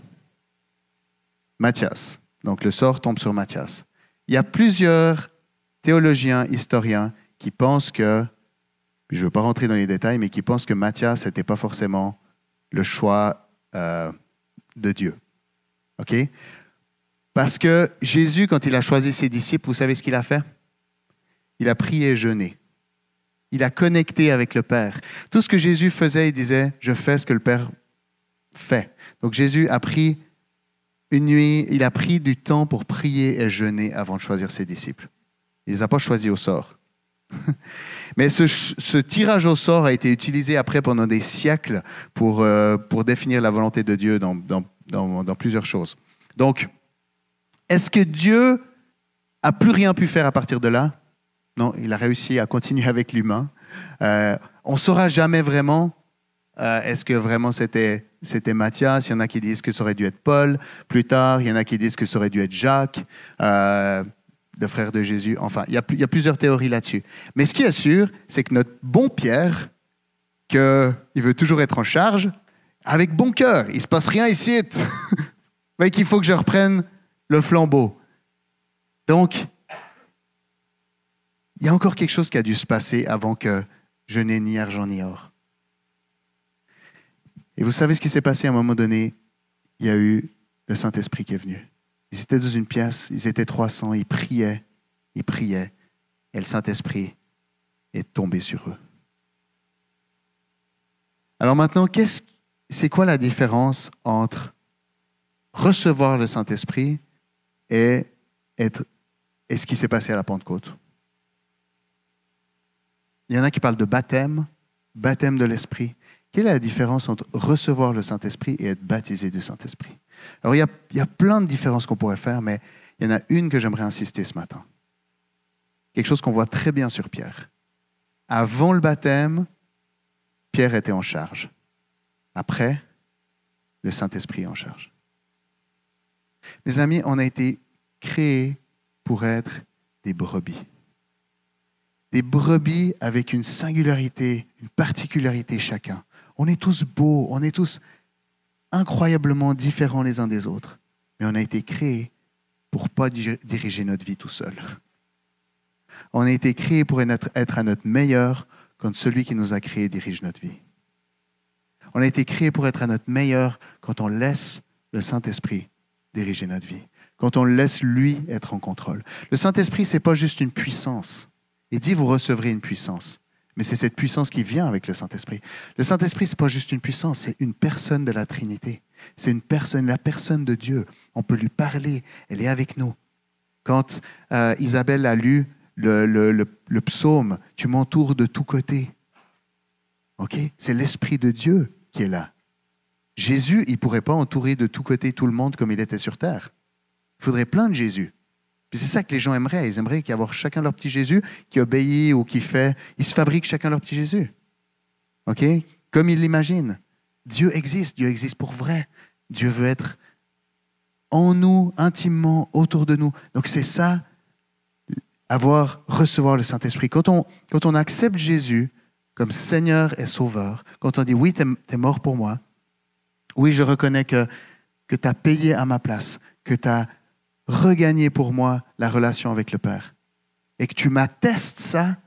Matthias. Donc, le sort tombe sur Matthias. Il y a plusieurs théologiens, historiens, qui pensent que, je ne veux pas rentrer dans les détails, mais qui pensent que Matthias n'était pas forcément le choix euh, de Dieu. OK? Parce que Jésus, quand il a choisi ses disciples, vous savez ce qu'il a fait? Il a prié et jeûné. Il a connecté avec le Père. Tout ce que Jésus faisait, il disait, je fais ce que le Père fait. Donc Jésus a pris une nuit, il a pris du temps pour prier et jeûner avant de choisir ses disciples. Il ne les a pas choisis au sort. Mais ce, ce tirage au sort a été utilisé après pendant des siècles pour, euh, pour définir la volonté de Dieu dans, dans, dans, dans plusieurs choses. Donc, est-ce que Dieu n'a plus rien pu faire à partir de là? Non, il a réussi à continuer avec l'humain. Euh, on ne saura jamais vraiment, euh, est-ce que vraiment c'était, c'était Matthias? Il y en a qui disent que ça aurait dû être Paul. Plus tard, il y en a qui disent que ça aurait dû être Jacques, euh, le frère de Jésus. Enfin, il y, a, il y a plusieurs théories là-dessus. Mais ce qui est sûr, c'est que notre bon Pierre, qu'il veut toujours être en charge, avec bon cœur, il ne se passe rien ici. Mais qu'il faut que je reprenne le flambeau. Donc, il y a encore quelque chose qui a dû se passer avant que je n'ai ni argent ni or. Et vous savez ce qui s'est passé à un moment donné? Il y a eu le Saint-Esprit qui est venu. Ils étaient dans une pièce, ils étaient trois cents, ils priaient, ils priaient, et le Saint-Esprit est tombé sur eux. Alors maintenant, qu'est-ce, c'est quoi la différence entre recevoir le Saint-Esprit et, être, et ce qui s'est passé à la Pentecôte? Il y en a qui parlent de baptême, baptême de l'Esprit. Quelle est la différence entre recevoir le Saint-Esprit et être baptisé du Saint-Esprit? Alors, il y a, il y a plein de différences qu'on pourrait faire, mais il y en a une que j'aimerais insister ce matin. Quelque chose qu'on voit très bien sur Pierre. Avant le baptême, Pierre était en charge. Après, le Saint-Esprit est en charge. Mes amis, on a été créés pour être des brebis. Des brebis avec une singularité, une particularité chacun. On est tous beaux, on est tous incroyablement différents les uns des autres. Mais on a été créés pour ne pas diriger notre vie tout seul. On a été créés pour être, être à notre meilleur quand celui qui nous a créés dirige notre vie. On a été créés pour être à notre meilleur quand on laisse le Saint-Esprit diriger notre vie. Quand on laisse lui être en contrôle. Le Saint-Esprit, ce n'est pas juste une puissance. Il dit, vous recevrez une puissance. Mais c'est cette puissance qui vient avec le Saint-Esprit. Le Saint-Esprit, ce n'est pas juste une puissance, c'est une personne de la Trinité. C'est une personne, la personne de Dieu. On peut lui parler, elle est avec nous. Quand euh, Isabelle a lu le, le, le, le psaume, tu m'entoures de tous côtés. Okay? C'est l'Esprit de Dieu qui est là. Jésus, il ne pourrait pas entourer de tous côtés tout le monde comme il était sur terre. Il faudrait plein de Jésus. Puis c'est ça que les gens aimeraient. Ils aimeraient qu'il y ait chacun leur petit Jésus qui obéit ou qui fait. Ils se fabriquent chacun leur petit Jésus. OK? Comme ils l'imaginent. Dieu existe. Dieu existe pour vrai. Dieu veut être en nous, intimement, autour de nous. Donc c'est ça, avoir, recevoir le Saint-Esprit. Quand on, quand on accepte Jésus comme Seigneur et Sauveur, quand on dit oui, tu es mort pour moi, oui, je reconnais que, que tu as payé à ma place, que tu as regagné pour moi la relation avec le Père et que tu m'attestes ça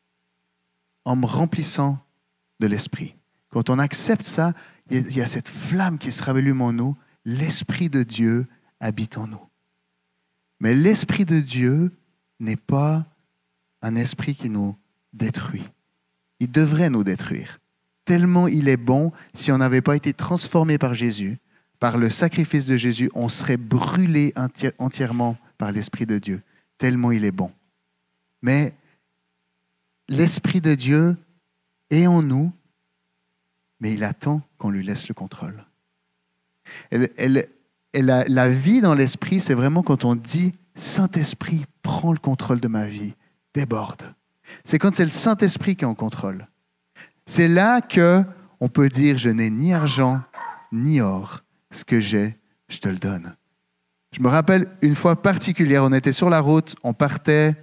en me remplissant de l'Esprit. Quand on accepte ça, il y a cette flamme qui se rallume en nous, l'Esprit de Dieu habite en nous. Mais l'Esprit de Dieu n'est pas un esprit qui nous détruit. Il devrait nous détruire. Tellement il est bon, si on n'avait pas été transformé par Jésus, par le sacrifice de Jésus, on serait brûlé enti- entièrement par l'Esprit de Dieu. Tellement il est bon. Mais l'Esprit de Dieu est en nous, mais il attend qu'on lui laisse le contrôle. Elle, elle, elle, la, la vie dans l'Esprit, c'est vraiment quand on dit « Saint-Esprit, prends le contrôle de ma vie, déborde ». C'est quand c'est le Saint-Esprit qui est en contrôle. C'est là qu'on peut dire « Je n'ai ni argent, ni or. Ce que j'ai, je te le donne. » Je me rappelle une fois particulière, on était sur la route, on partait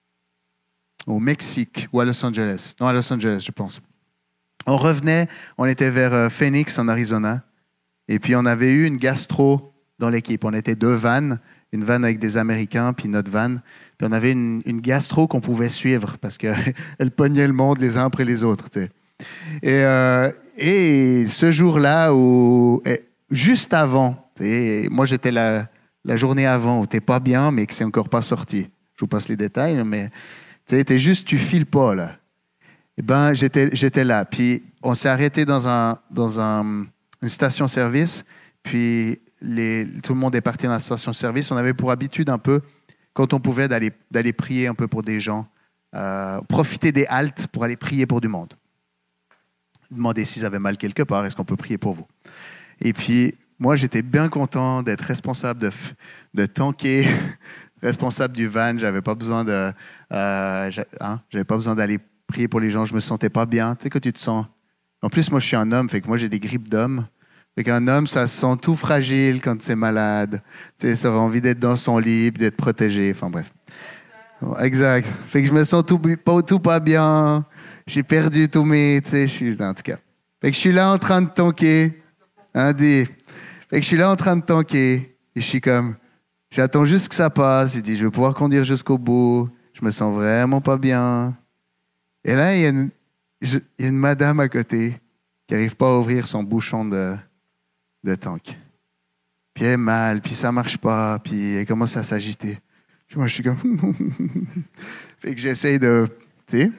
au Mexique ou à Los Angeles. Non, à Los Angeles, je pense. On revenait, on était vers Phoenix, en Arizona, et puis on avait eu une gastro dans l'équipe. On était deux vannes, une vanne avec des Américains, puis notre vanne. Puis on avait une, une gastro qu'on pouvait suivre parce qu'elle pognait le monde les uns après les autres. Tu sais. Et, euh, et ce jour-là, où, et juste avant Et moi, j'étais la, la journée avant où tu n'es pas bien, mais que c'est encore pas sorti. Je vous passe les détails, mais tu es juste, tu files pas, là. Eh ben, j'étais, j'étais là. Puis, on s'est arrêté dans, un, dans un, une station-service. Puis, les, tout le monde est parti dans la station-service. On avait pour habitude un peu, quand on pouvait, d'aller, d'aller prier un peu pour des gens. Euh, profiter des haltes pour aller prier pour du monde. Demander s'ils avaient mal quelque part, est-ce qu'on peut prier pour vous? Et puis, moi, j'étais bien content d'être responsable de, de tanker, responsable du van. J'avais pas besoin de, euh, hein, j'avais pas besoin d'aller prier pour les gens. Je me sentais pas bien. Tu sais, quand tu te sens. En plus, moi, je suis un homme, fait que moi, j'ai des grippes d'homme. Fait qu'un homme, ça se sent tout fragile quand c'est malade. Tu sais, ça a envie d'être dans son lit, d'être protégé. Enfin, bref. Exact. Fait que je me sens tout pas, tout pas bien. J'ai perdu tous mes, tu sais, je suis, en tout cas. Fait que je suis là en train de tanker. Hein, dit. Fait que je suis là en train de tanker. Et je suis comme, j'attends juste que ça passe. Je dis, je vais pouvoir conduire jusqu'au bout. Je me sens vraiment pas bien. Et là, il y a une, je, il y a une madame à côté qui n'arrive pas à ouvrir son bouchon de, de tank. Puis elle est mal, puis ça marche pas, puis elle commence à s'agiter. Moi, je suis comme... fait que j'essaye de... Tu sais?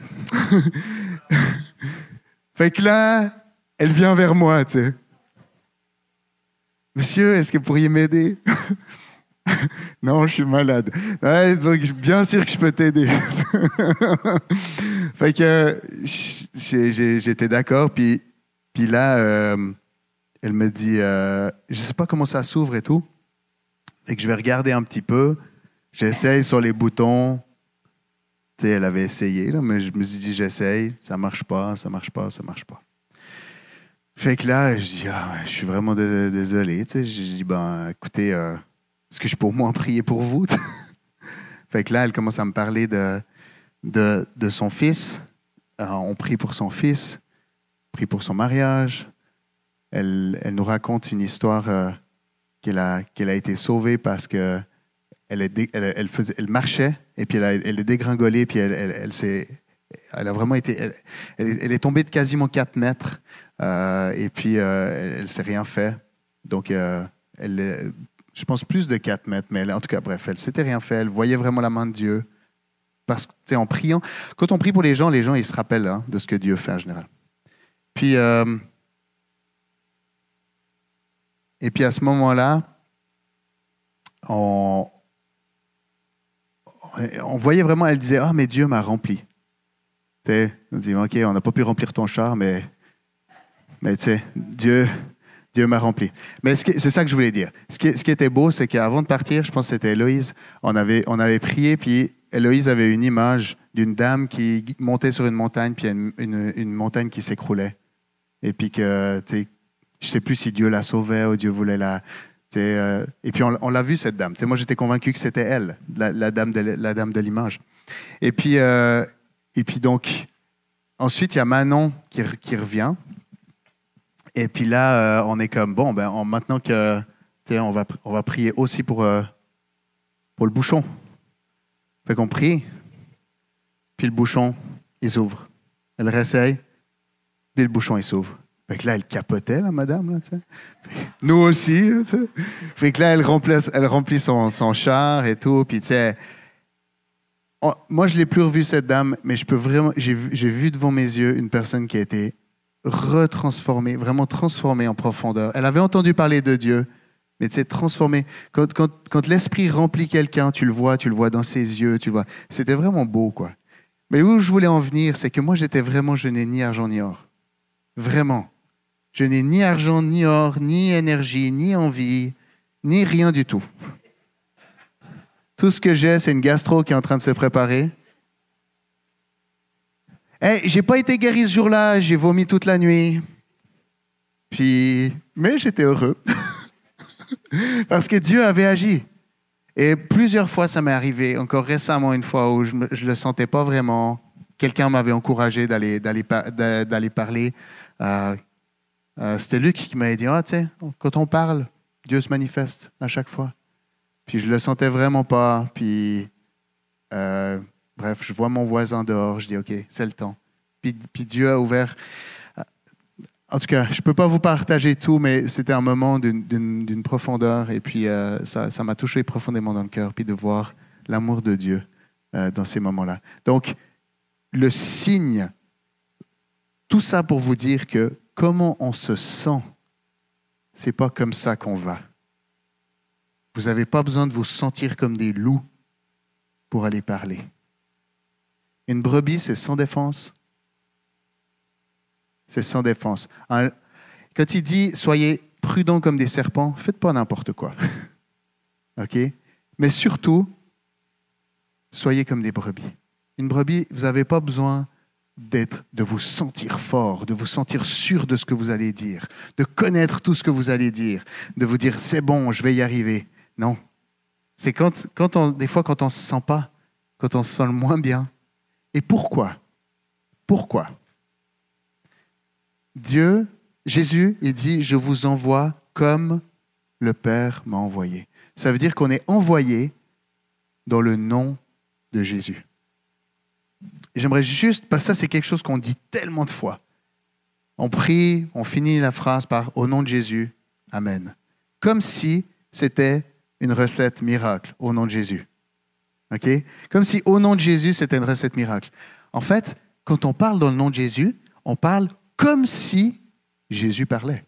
Fait que là, elle vient vers moi, tu sais. Monsieur, est-ce que vous pourriez m'aider? Non, je suis malade. Ouais, donc, bien sûr que je peux t'aider. Fait que j'ai, j'ai, j'étais d'accord, puis, puis là, euh, elle me dit... Euh, je sais pas comment ça s'ouvre et tout. Fait que je vais regarder un petit peu. J'essaye sur les boutons. Tu sais, elle avait essayé, là, mais je me suis dit, j'essaye. Ça marche pas, ça marche pas, ça marche pas. Fait que là, je dis, ah, je suis vraiment dé- désolé. Tu sais, je dis, ben, écoutez, euh, est-ce que je peux au moins prier pour vous? Fait que là, elle commence à me parler de, de, de son fils. Euh, on prie pour son fils, on prie pour son mariage. Elle, elle nous raconte une histoire euh, qu'elle a, qu'elle a été sauvée parce que Elle, est dé, elle, elle, faisait, elle marchait et puis elle, a, elle est dégringolée puis elle, elle, elle, s'est, elle a vraiment été, elle, elle, elle est tombée de quasiment quatre mètres euh, et puis euh, elle, ne s'est rien fait. Donc, euh, elle, je pense plus de quatre mètres, mais elle, en tout cas, bref, elle s'était rien fait. Elle voyait vraiment la main de Dieu. Parce que, tu sais, en priant, quand on prie pour les gens, les gens, ils se rappellent hein, de ce que Dieu fait en général. Puis, euh, et puis à ce moment-là, on on voyait vraiment, elle disait, ah, mais Dieu m'a rempli. T'sais, on dit, OK, on n'a pas pu remplir ton char, mais, mais tu sais, Dieu, Dieu m'a rempli. Mais ce qui, c'est ça que je voulais dire. Ce qui, ce qui était beau, c'est qu'avant de partir, je pense que c'était Héloïse, on avait, on avait prié, puis Héloïse avait une image d'une dame qui montait sur une montagne, puis une, une, une montagne qui s'écroulait. Et puis que, tu sais, je ne sais plus si Dieu la sauvait ou Dieu voulait la... Euh, et puis on, on l'a vu cette dame. T'sais, moi j'étais convaincu que c'était elle, la, la, dame de, la dame de l'image. Et puis, euh, et puis donc, ensuite il y a Manon qui, qui revient. Et puis là, euh, on est comme, bon, ben, on, maintenant que, on va, on va prier aussi pour, euh, pour le bouchon. Fait qu'on prie, puis le bouchon, il s'ouvre. Elle réessaye, puis le bouchon, il s'ouvre. Fait que là, elle capotait, la madame. Là, nous aussi. Là, fait que là, elle remplit, elle remplit son, son char et tout. Puis, tu sais, on, moi, je ne l'ai plus revue, cette dame, mais je peux vraiment, j'ai, j'ai vu devant mes yeux une personne qui a été retransformée, vraiment transformée en profondeur. Elle avait entendu parler de Dieu, mais tu sais, transformée. Quand, quand, quand l'Esprit remplit quelqu'un, tu le vois, tu le vois dans ses yeux, tu le vois. C'était vraiment beau, quoi. Mais où je voulais en venir, c'est que moi, j'étais vraiment, je n'ai ni argent ni or. Vraiment. Je n'ai ni argent, ni or, ni énergie, ni envie, ni rien du tout. Tout ce que j'ai, c'est une gastro qui est en train de se préparer. Hey, j'ai pas été guéri ce jour-là, j'ai vomi toute la nuit. Puis, mais j'étais heureux. Parce que Dieu avait agi. Et plusieurs fois, ça m'est arrivé, encore récemment, une fois où je ne le sentais pas vraiment. Quelqu'un m'avait encouragé d'aller, d'aller, d'aller parler. Euh, Euh, c'était Luc qui m'avait dit, ah, tu sais, quand on parle, Dieu se manifeste à chaque fois. Puis je le sentais vraiment pas. Puis, euh, bref, je vois mon voisin dehors. Je dis, OK, c'est le temps. Puis, puis Dieu a ouvert. en tout cas, je ne peux pas vous partager tout, mais c'était un moment d'une, d'une, d'une profondeur. Et puis, euh, ça, ça m'a touché profondément dans le cœur, puis de voir l'amour de Dieu euh, dans ces moments-là. Donc, le signe, tout ça pour vous dire que comment on se sent, ce n'est pas comme ça qu'on va. Vous n'avez pas besoin de vous sentir comme des loups pour aller parler. Une brebis, c'est sans défense. C'est sans défense. Quand il dit « soyez prudents comme des serpents », faites pas n'importe quoi. OK? Mais surtout, soyez comme des brebis. Une brebis, vous n'avez pas besoin d'être, de vous sentir fort, de vous sentir sûr de ce que vous allez dire, de connaître tout ce que vous allez dire, de vous dire « c'est bon, je vais y arriver ». Non. C'est quand, quand on, des fois quand on ne se sent pas, quand on se sent le moins bien. Et pourquoi? Pourquoi? Dieu, Jésus, il dit « je vous envoie comme le Père m'a envoyé ». Ça veut dire qu'on est envoyé dans le nom de Jésus. Et j'aimerais juste, parce que ça c'est quelque chose qu'on dit tellement de fois. On prie, on finit la phrase par « au nom de Jésus, Amen ». Comme si c'était une recette miracle, au nom de Jésus. Okay? Comme si au nom de Jésus, c'était une recette miracle. En fait, quand on parle dans le nom de Jésus, on parle comme si Jésus parlait.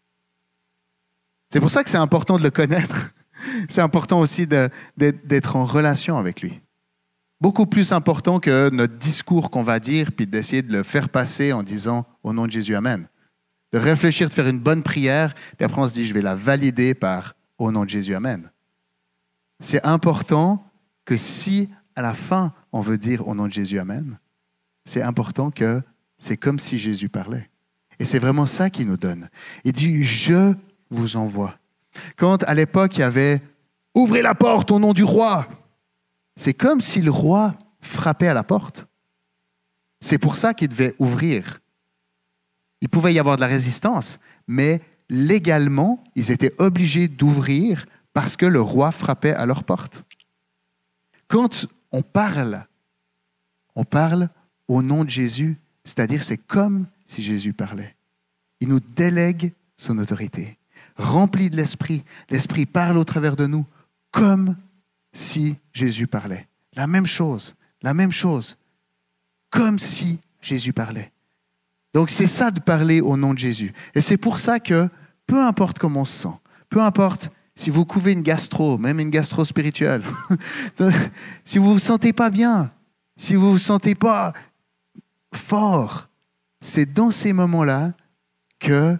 C'est pour ça que c'est important de le connaître. C'est important aussi de, de, d'être en relation avec lui. Beaucoup plus important que notre discours qu'on va dire, puis d'essayer de le faire passer en disant « au nom de Jésus, Amen ». De réfléchir, de faire une bonne prière, puis après on se dit « je vais la valider par « au nom de Jésus, Amen ». C'est important que si, à la fin, on veut dire « au nom de Jésus, Amen », c'est important que c'est comme si Jésus parlait. Et c'est vraiment ça qu'il nous donne. Il dit « je vous envoie ». Quand, à l'époque, il y avait « ouvrez la porte au nom du roi », c'est comme si le roi frappait à la porte. C'est pour ça qu'il devait ouvrir. Il pouvait y avoir de la résistance, mais légalement, ils étaient obligés d'ouvrir parce que le roi frappait à leur porte. Quand on parle, on parle au nom de Jésus, c'est-à-dire c'est comme si Jésus parlait. Il nous délègue son autorité, rempli de l'Esprit. L'Esprit parle au travers de nous comme si Jésus parlait. La même chose, la même chose, comme si Jésus parlait. Donc c'est ça de parler au nom de Jésus. Et c'est pour ça que, peu importe comment on se sent, peu importe si vous couvez une gastro, même une gastro spirituelle, si vous ne vous sentez pas bien, si vous ne vous sentez pas fort, c'est dans ces moments-là que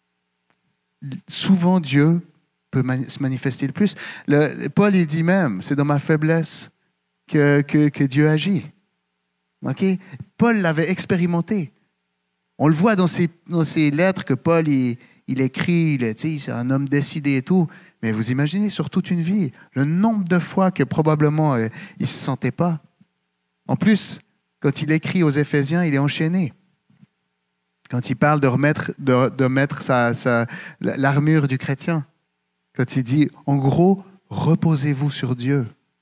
souvent Dieu peut mani- se manifester le plus. Le, Paul, il dit même, c'est dans ma faiblesse que, que, que Dieu agit. Okay? Paul l'avait expérimenté. On le voit dans ses, dans ses lettres que Paul, il, il écrit, il, c'est un homme décidé et tout. Mais vous imaginez sur toute une vie, le nombre de fois que probablement euh, il ne se sentait pas. En plus, quand il écrit aux Éphésiens, il est enchaîné. Quand il parle de remettre, de, de mettre sa, sa, l'armure du chrétien. Quand il dit, en gros, reposez-vous sur Dieu.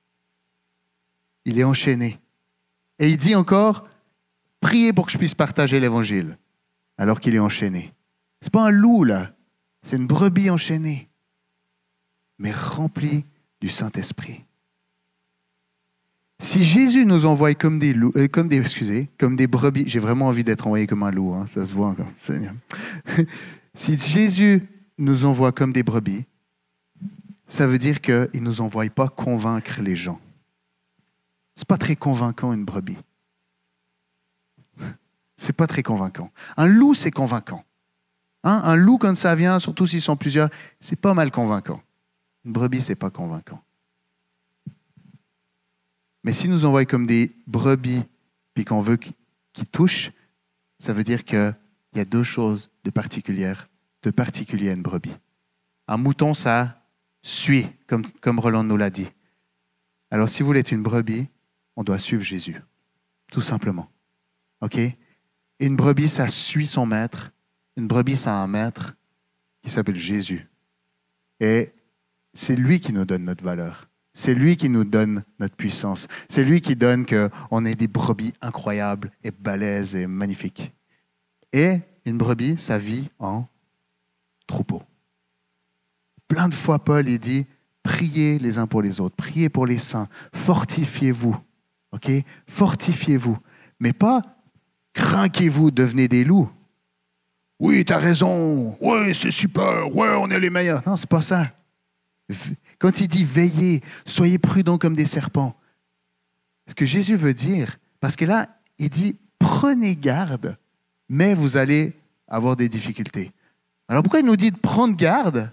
Il est enchaîné. Et il dit encore, priez pour que je puisse partager l'évangile, alors qu'il est enchaîné. Ce n'est pas un loup, là. C'est une brebis enchaînée, mais remplie du Saint-Esprit. Si Jésus nous envoie comme des loups, euh, comme des, excusez, comme des brebis, j'ai vraiment envie d'être envoyé comme un loup, hein, ça se voit encore. Si Jésus nous envoie comme des brebis, ça veut dire qu'il ne nous envoie pas convaincre les gens. Ce n'est pas très convaincant, une brebis. Ce n'est pas très convaincant. Un loup, c'est convaincant. Hein? Un loup, quand ça vient, surtout s'ils sont plusieurs, c'est pas mal convaincant. Une brebis, ce n'est pas convaincant. Mais si nous envoie comme des brebis, puis qu'on veut qu'ils touchent, ça veut dire qu'il y a deux choses de particulières, de particulier à une brebis. Un mouton, ça suit, comme, comme Roland nous l'a dit. Alors, si vous voulez être une brebis, on doit suivre Jésus, tout simplement. OK? Et une brebis, ça suit son maître. Une brebis, ça a un maître qui s'appelle Jésus. Et c'est lui qui nous donne notre valeur. C'est lui qui nous donne notre puissance. C'est lui qui donne qu'on est des brebis incroyables et balèzes et magnifiques. Et une brebis, ça vit en troupeau. Plein de fois, Paul, il dit, priez les uns pour les autres, priez pour les saints, fortifiez-vous, ok? Fortifiez-vous, mais pas craquez-vous, devenez des loups. Oui, t'as raison, oui, c'est super, oui, on est les meilleurs. Non, c'est pas ça. Quand il dit veillez, soyez prudents comme des serpents, ce que Jésus veut dire, parce que là, il dit prenez garde, mais vous allez avoir des difficultés. Alors pourquoi il nous dit de prendre garde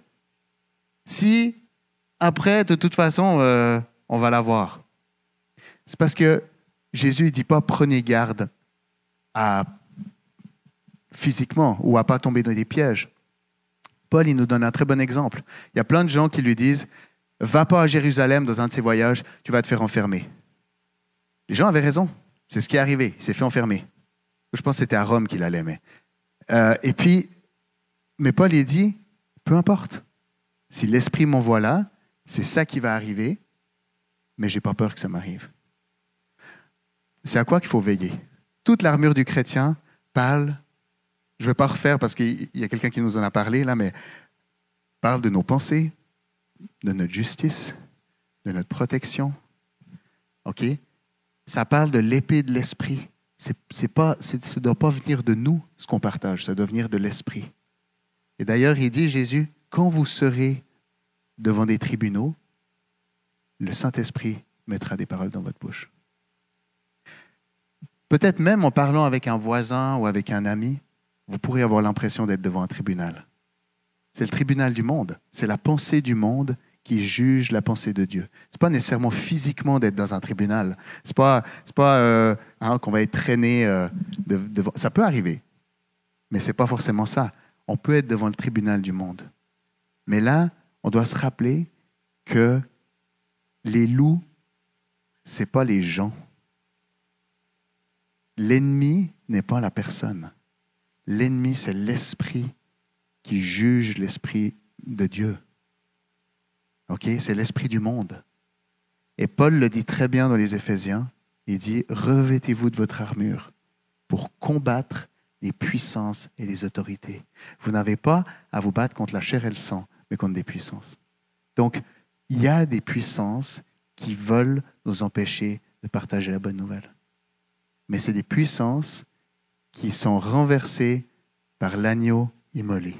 si après, de toute façon, euh, on va l'avoir? C'est parce que Jésus ne dit pas prenez garde à physiquement ou à ne pas tomber dans des pièges. Paul, il nous donne un très bon exemple. Il y a plein de gens qui lui disent « Va pas à Jérusalem dans un de ces voyages, tu vas te faire enfermer. » Les gens avaient raison. C'est ce qui est arrivé. Il s'est fait enfermer. Je pense que c'était à Rome qu'il allait. Mais, euh, et puis, mais Paul, il dit « Peu importe. Si l'Esprit m'envoie là, c'est ça qui va arriver, mais je n'ai pas peur que ça m'arrive. » C'est à quoi qu'il faut veiller. Toute l'armure du chrétien parle, je ne vais pas refaire parce qu'il y a quelqu'un qui nous en a parlé là, mais parle de nos pensées, de notre justice, de notre protection. OK? Ça parle de l'épée de l'esprit. C'est, c'est pas, c'est, ça ne doit pas venir de nous, ce qu'on partage, ça doit venir de l'esprit. Et d'ailleurs, il dit, Jésus, quand vous serez devant des tribunaux, le Saint-Esprit mettra des paroles dans votre bouche. Peut-être même en parlant avec un voisin ou avec un ami, vous pourrez avoir l'impression d'être devant un tribunal. C'est le tribunal du monde. C'est la pensée du monde qui juge la pensée de Dieu. Ce n'est pas nécessairement physiquement d'être dans un tribunal. Ce n'est pas, c'est pas euh, hein, qu'on va être traîné euh, de, devant. Ça peut arriver, mais ce n'est pas forcément ça. On peut être devant le tribunal du monde. Mais là, on doit se rappeler que les loups, ce n'est pas les gens. L'ennemi n'est pas la personne. L'ennemi, c'est l'esprit qui juge l'esprit de Dieu. OK? C'est l'esprit du monde. Et Paul le dit très bien dans les Éphésiens. Il dit « Revêtez-vous de votre armure pour combattre les puissances et les autorités. » Vous n'avez pas à vous battre contre la chair et le sang, mais contre des puissances. Donc, il y a des puissances qui veulent nous empêcher de partager la bonne nouvelle. Mais c'est des puissances qui sont renversées par l'agneau immolé.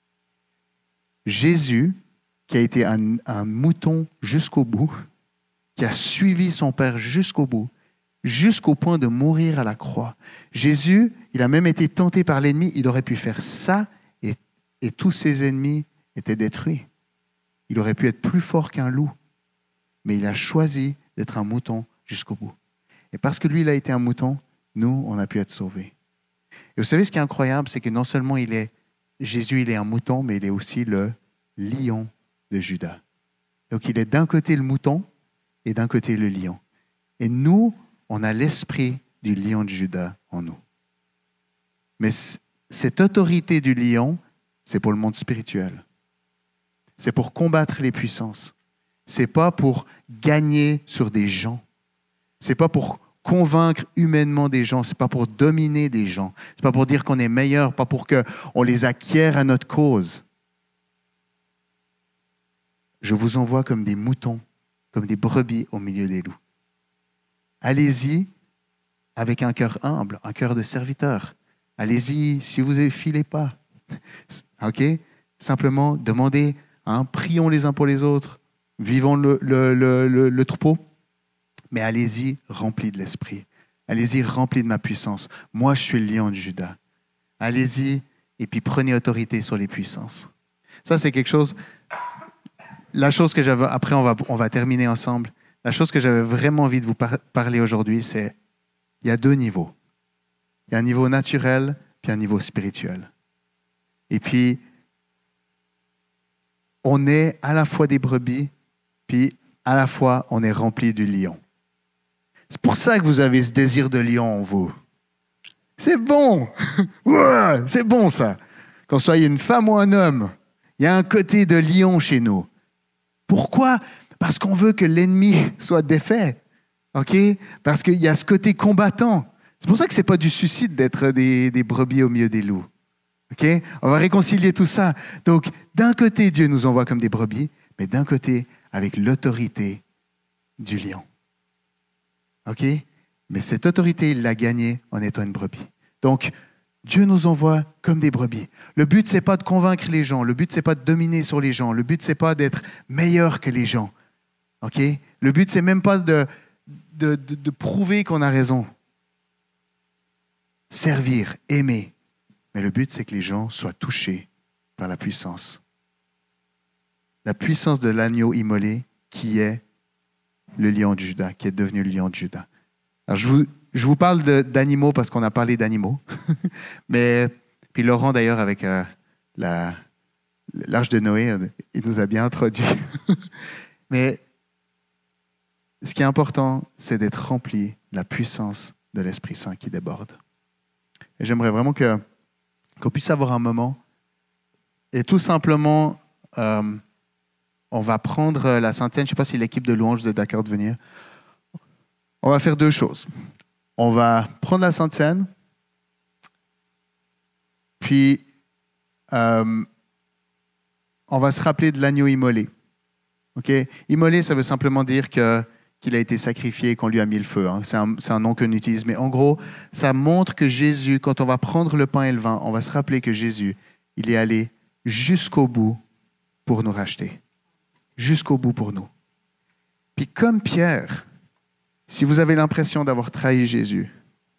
Jésus, qui a été un, un mouton jusqu'au bout, qui a suivi son Père jusqu'au bout, jusqu'au point de mourir à la croix. Jésus, il a même été tenté par l'ennemi, il aurait pu faire ça et, et tous ses ennemis étaient détruits. Il aurait pu être plus fort qu'un loup, mais il a choisi d'être un mouton jusqu'au bout. Et parce que lui, il a été un mouton, nous, on a pu être sauvés. Et vous savez ce qui est incroyable, c'est que non seulement il est, Jésus, il est un mouton, mais il est aussi le lion de Juda. Donc il est d'un côté le mouton et d'un côté le lion. Et nous, on a l'esprit du lion de Juda en nous. Mais c- cette autorité du lion, c'est pour le monde spirituel. C'est pour combattre les puissances. C'est pas pour gagner sur des gens. C'est pas pour convaincre humainement des gens. C'est pas pour dominer des gens. C'est pas pour dire qu'on est meilleur, pas pour qu'on les acquiert à notre cause. Je vous envoie comme des moutons, comme des brebis au milieu des loups. Allez-y avec un cœur humble, un cœur de serviteur. Allez-y si vous ne filez pas. OK? Simplement, demandez, hein, prions les uns pour les autres, vivons le, le, le, le, le troupeau, mais allez-y remplis de l'esprit. Allez-y remplis de ma puissance. Moi, je suis le lion de Juda. Allez-y et puis prenez autorité sur les puissances. Ça, c'est quelque chose... La chose que j'avais... Après, on va, on va terminer ensemble. La chose que j'avais vraiment envie de vous par- parler aujourd'hui, c'est il y a deux niveaux. Il y a un niveau naturel puis un niveau spirituel. Et puis, on est à la fois des brebis, puis à la fois, on est rempli du lion. C'est pour ça que vous avez ce désir de lion en vous. C'est bon! Ouais, c'est bon, ça! Qu'on soit une femme ou un homme, il y a un côté de lion chez nous. Pourquoi? Parce qu'on veut que l'ennemi soit défait. OK? Parce qu'il y a ce côté combattant. C'est pour ça que ce n'est pas du suicide d'être des, des brebis au milieu des loups. Okay? On va réconcilier tout ça. Donc, d'un côté, Dieu nous envoie comme des brebis, mais d'un côté, avec l'autorité du lion. OK? Mais cette autorité, il l'a gagnée en étant une brebis. Donc, Dieu nous envoie comme des brebis. Le but, ce n'est pas de convaincre les gens. Le but, ce n'est pas de dominer sur les gens. Le but, ce n'est pas d'être meilleur que les gens. OK? Le but, ce n'est même pas de, de, de, de prouver qu'on a raison. Servir, aimer. Mais le but, c'est que les gens soient touchés par la puissance. La puissance de l'agneau immolé qui est le lion de Juda, qui est devenu le lion de Juda. Alors, je vous, je vous parle de, d'animaux parce qu'on a parlé d'animaux. Mais, puis Laurent, d'ailleurs, avec euh, la, l'arche de Noé, il nous a bien introduit. Mais ce qui est important, c'est d'être rempli de la puissance de l'Esprit Saint qui déborde. Et j'aimerais vraiment que, qu'on puisse avoir un moment et tout simplement, euh, on va prendre la Sainte Seine. Je ne sais pas si l'équipe de louange, vous êtes d'accord de venir. On va faire deux choses. On va prendre la Sainte Seine, puis euh, on va se rappeler de l'agneau immolé. Okay? Immolé, ça veut simplement dire que, qu'il a été sacrifié et qu'on lui a mis le feu. Hein. C'est, un, c'est un nom qu'on utilise. Mais en gros, ça montre que Jésus, quand on va prendre le pain et le vin, on va se rappeler que Jésus, il est allé jusqu'au bout pour nous racheter. Jusqu'au bout pour nous. Puis comme Pierre, si vous avez l'impression d'avoir trahi Jésus,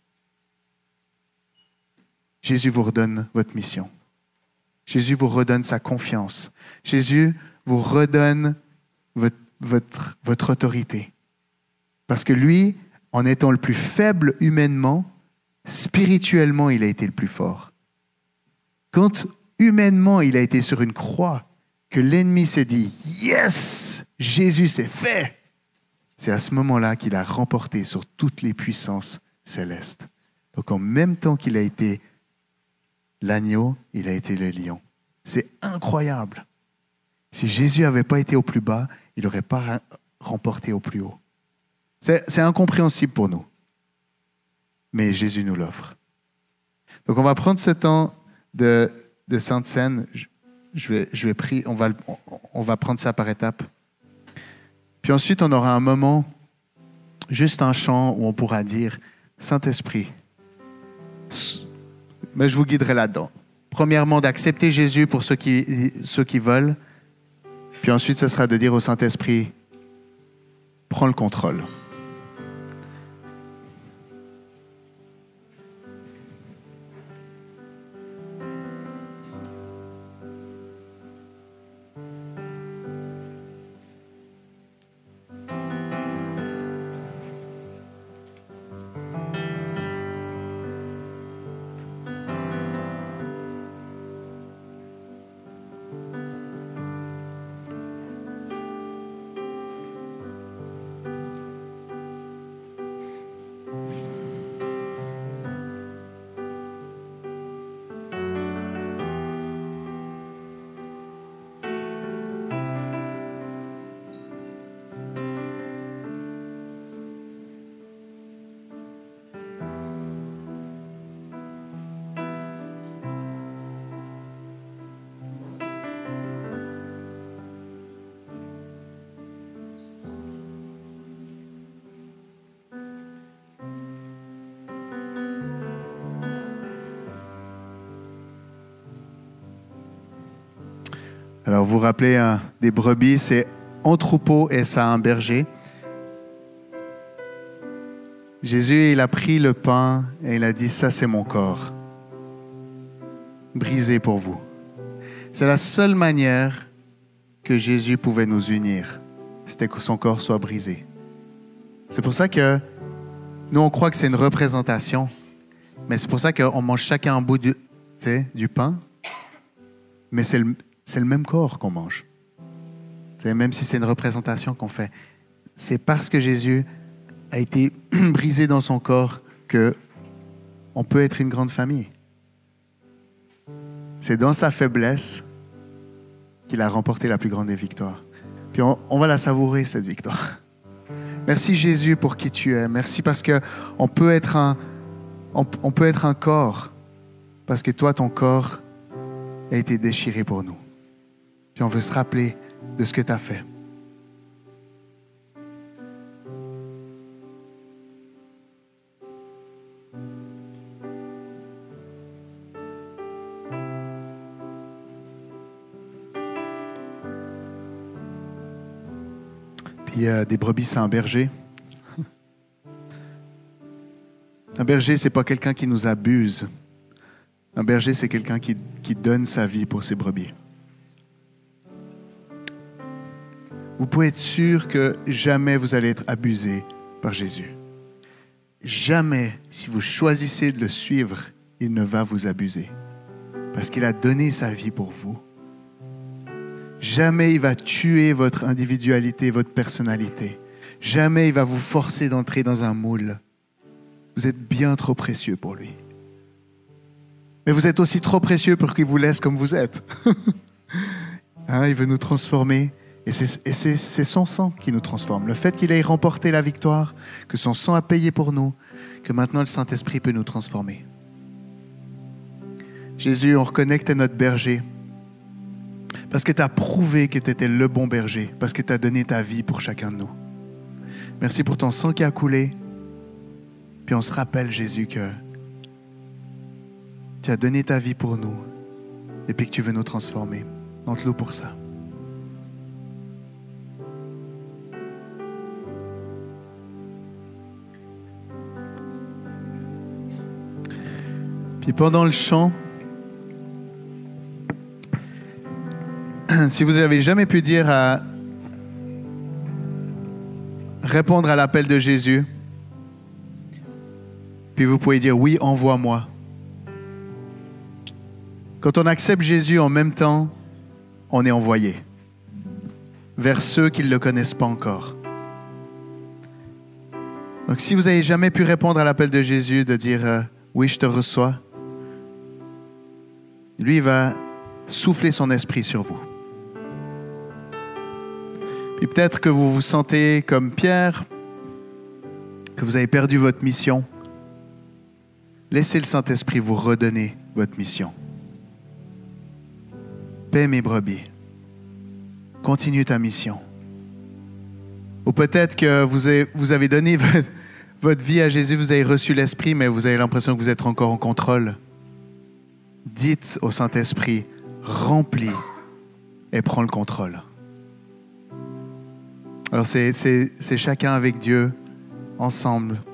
Jésus vous redonne votre mission. Jésus vous redonne sa confiance. Jésus vous redonne votre, votre, votre autorité. Parce que lui, en étant le plus faible humainement, spirituellement, il a été le plus fort. Quand humainement, il a été sur une croix, que l'ennemi s'est dit « Yes! Jésus s'est fait !» C'est à ce moment-là qu'il a remporté sur toutes les puissances célestes. Donc en même temps qu'il a été l'agneau, il a été le lion. C'est incroyable. Si Jésus n'avait pas été au plus bas, il n'aurait pas remporté au plus haut. C'est, c'est incompréhensible pour nous. Mais Jésus nous l'offre. Donc on va prendre ce temps de, de Sainte Seine. Je vais, je vais prier, on va, on va prendre ça par étapes. Puis ensuite, on aura un moment, juste un chant où on pourra dire « Saint-Esprit ». Mais je vous guiderai là-dedans. Premièrement, d'accepter Jésus pour ceux qui, ceux qui veulent. Puis ensuite, ce sera de dire au Saint-Esprit « Prends le contrôle ». Alors, vous vous rappelez, hein, des brebis, c'est un troupeau et ça a un berger. Jésus, il a pris le pain et il a dit, ça c'est mon corps, brisé pour vous. C'est la seule manière que Jésus pouvait nous unir, c'était que son corps soit brisé. C'est pour ça que nous, on croit que c'est une représentation, mais c'est pour ça qu'on mange chacun un bout du, tu sais, du pain, mais c'est le, c'est le même corps qu'on mange. Tu sais, même si c'est une représentation qu'on fait. C'est parce que Jésus a été brisé dans son corps qu'on peut être une grande famille. C'est dans sa faiblesse qu'il a remporté la plus grande des victoires. Puis on, on va la savourer, cette victoire. Merci Jésus pour qui tu es. Merci parce qu'on peut être un, on, on peut être un corps. Parce que toi, ton corps a été déchiré pour nous. Puis on veut se rappeler de ce que tu as fait. Puis euh, des brebis, c'est un berger. Un berger, c'est pas quelqu'un qui nous abuse. Un berger, c'est quelqu'un qui, qui donne sa vie pour ses brebis. Vous pouvez être sûr que jamais vous allez être abusé par Jésus. Jamais, si vous choisissez de le suivre, il ne va vous abuser. Parce qu'il a donné sa vie pour vous. Jamais il va tuer votre individualité, votre personnalité. Jamais il va vous forcer d'entrer dans un moule. Vous êtes bien trop précieux pour lui. Mais vous êtes aussi trop précieux pour qu'il vous laisse comme vous êtes. Hein, il veut nous transformer. Et c'est, et c'est, c'est son sang qui nous transforme. Le fait qu'il ait remporté la victoire, que son sang a payé pour nous, que maintenant le Saint-Esprit peut nous transformer. Jésus, on reconnaît que tu es notre berger. Parce que tu as prouvé que tu étais le bon berger. Parce que tu as donné ta vie pour chacun de nous. Merci pour ton sang qui a coulé. Puis on se rappelle, Jésus, que tu as donné ta vie pour nous. Et puis que tu veux nous transformer. On te loue pour ça. Puis pendant le chant, si vous n'avez jamais pu dire à répondre à l'appel de Jésus, puis vous pouvez dire oui, envoie-moi. Quand on accepte Jésus en même temps, on est envoyé vers ceux qui ne le connaissent pas encore. Donc si vous n'avez jamais pu répondre à l'appel de Jésus, de dire euh, oui, je te reçois, lui il va souffler son esprit sur vous. Puis peut-être que vous vous sentez comme Pierre, que vous avez perdu votre mission. Laissez le Saint-Esprit vous redonner votre mission. Paie mes brebis. Continue ta mission. Ou peut-être que vous avez, vous avez donné votre, votre vie à Jésus, vous avez reçu l'Esprit, mais vous avez l'impression que vous êtes encore en contrôle. Dites au Saint-Esprit, remplis et prends le contrôle. Alors c'est, c'est, c'est chacun avec Dieu, ensemble,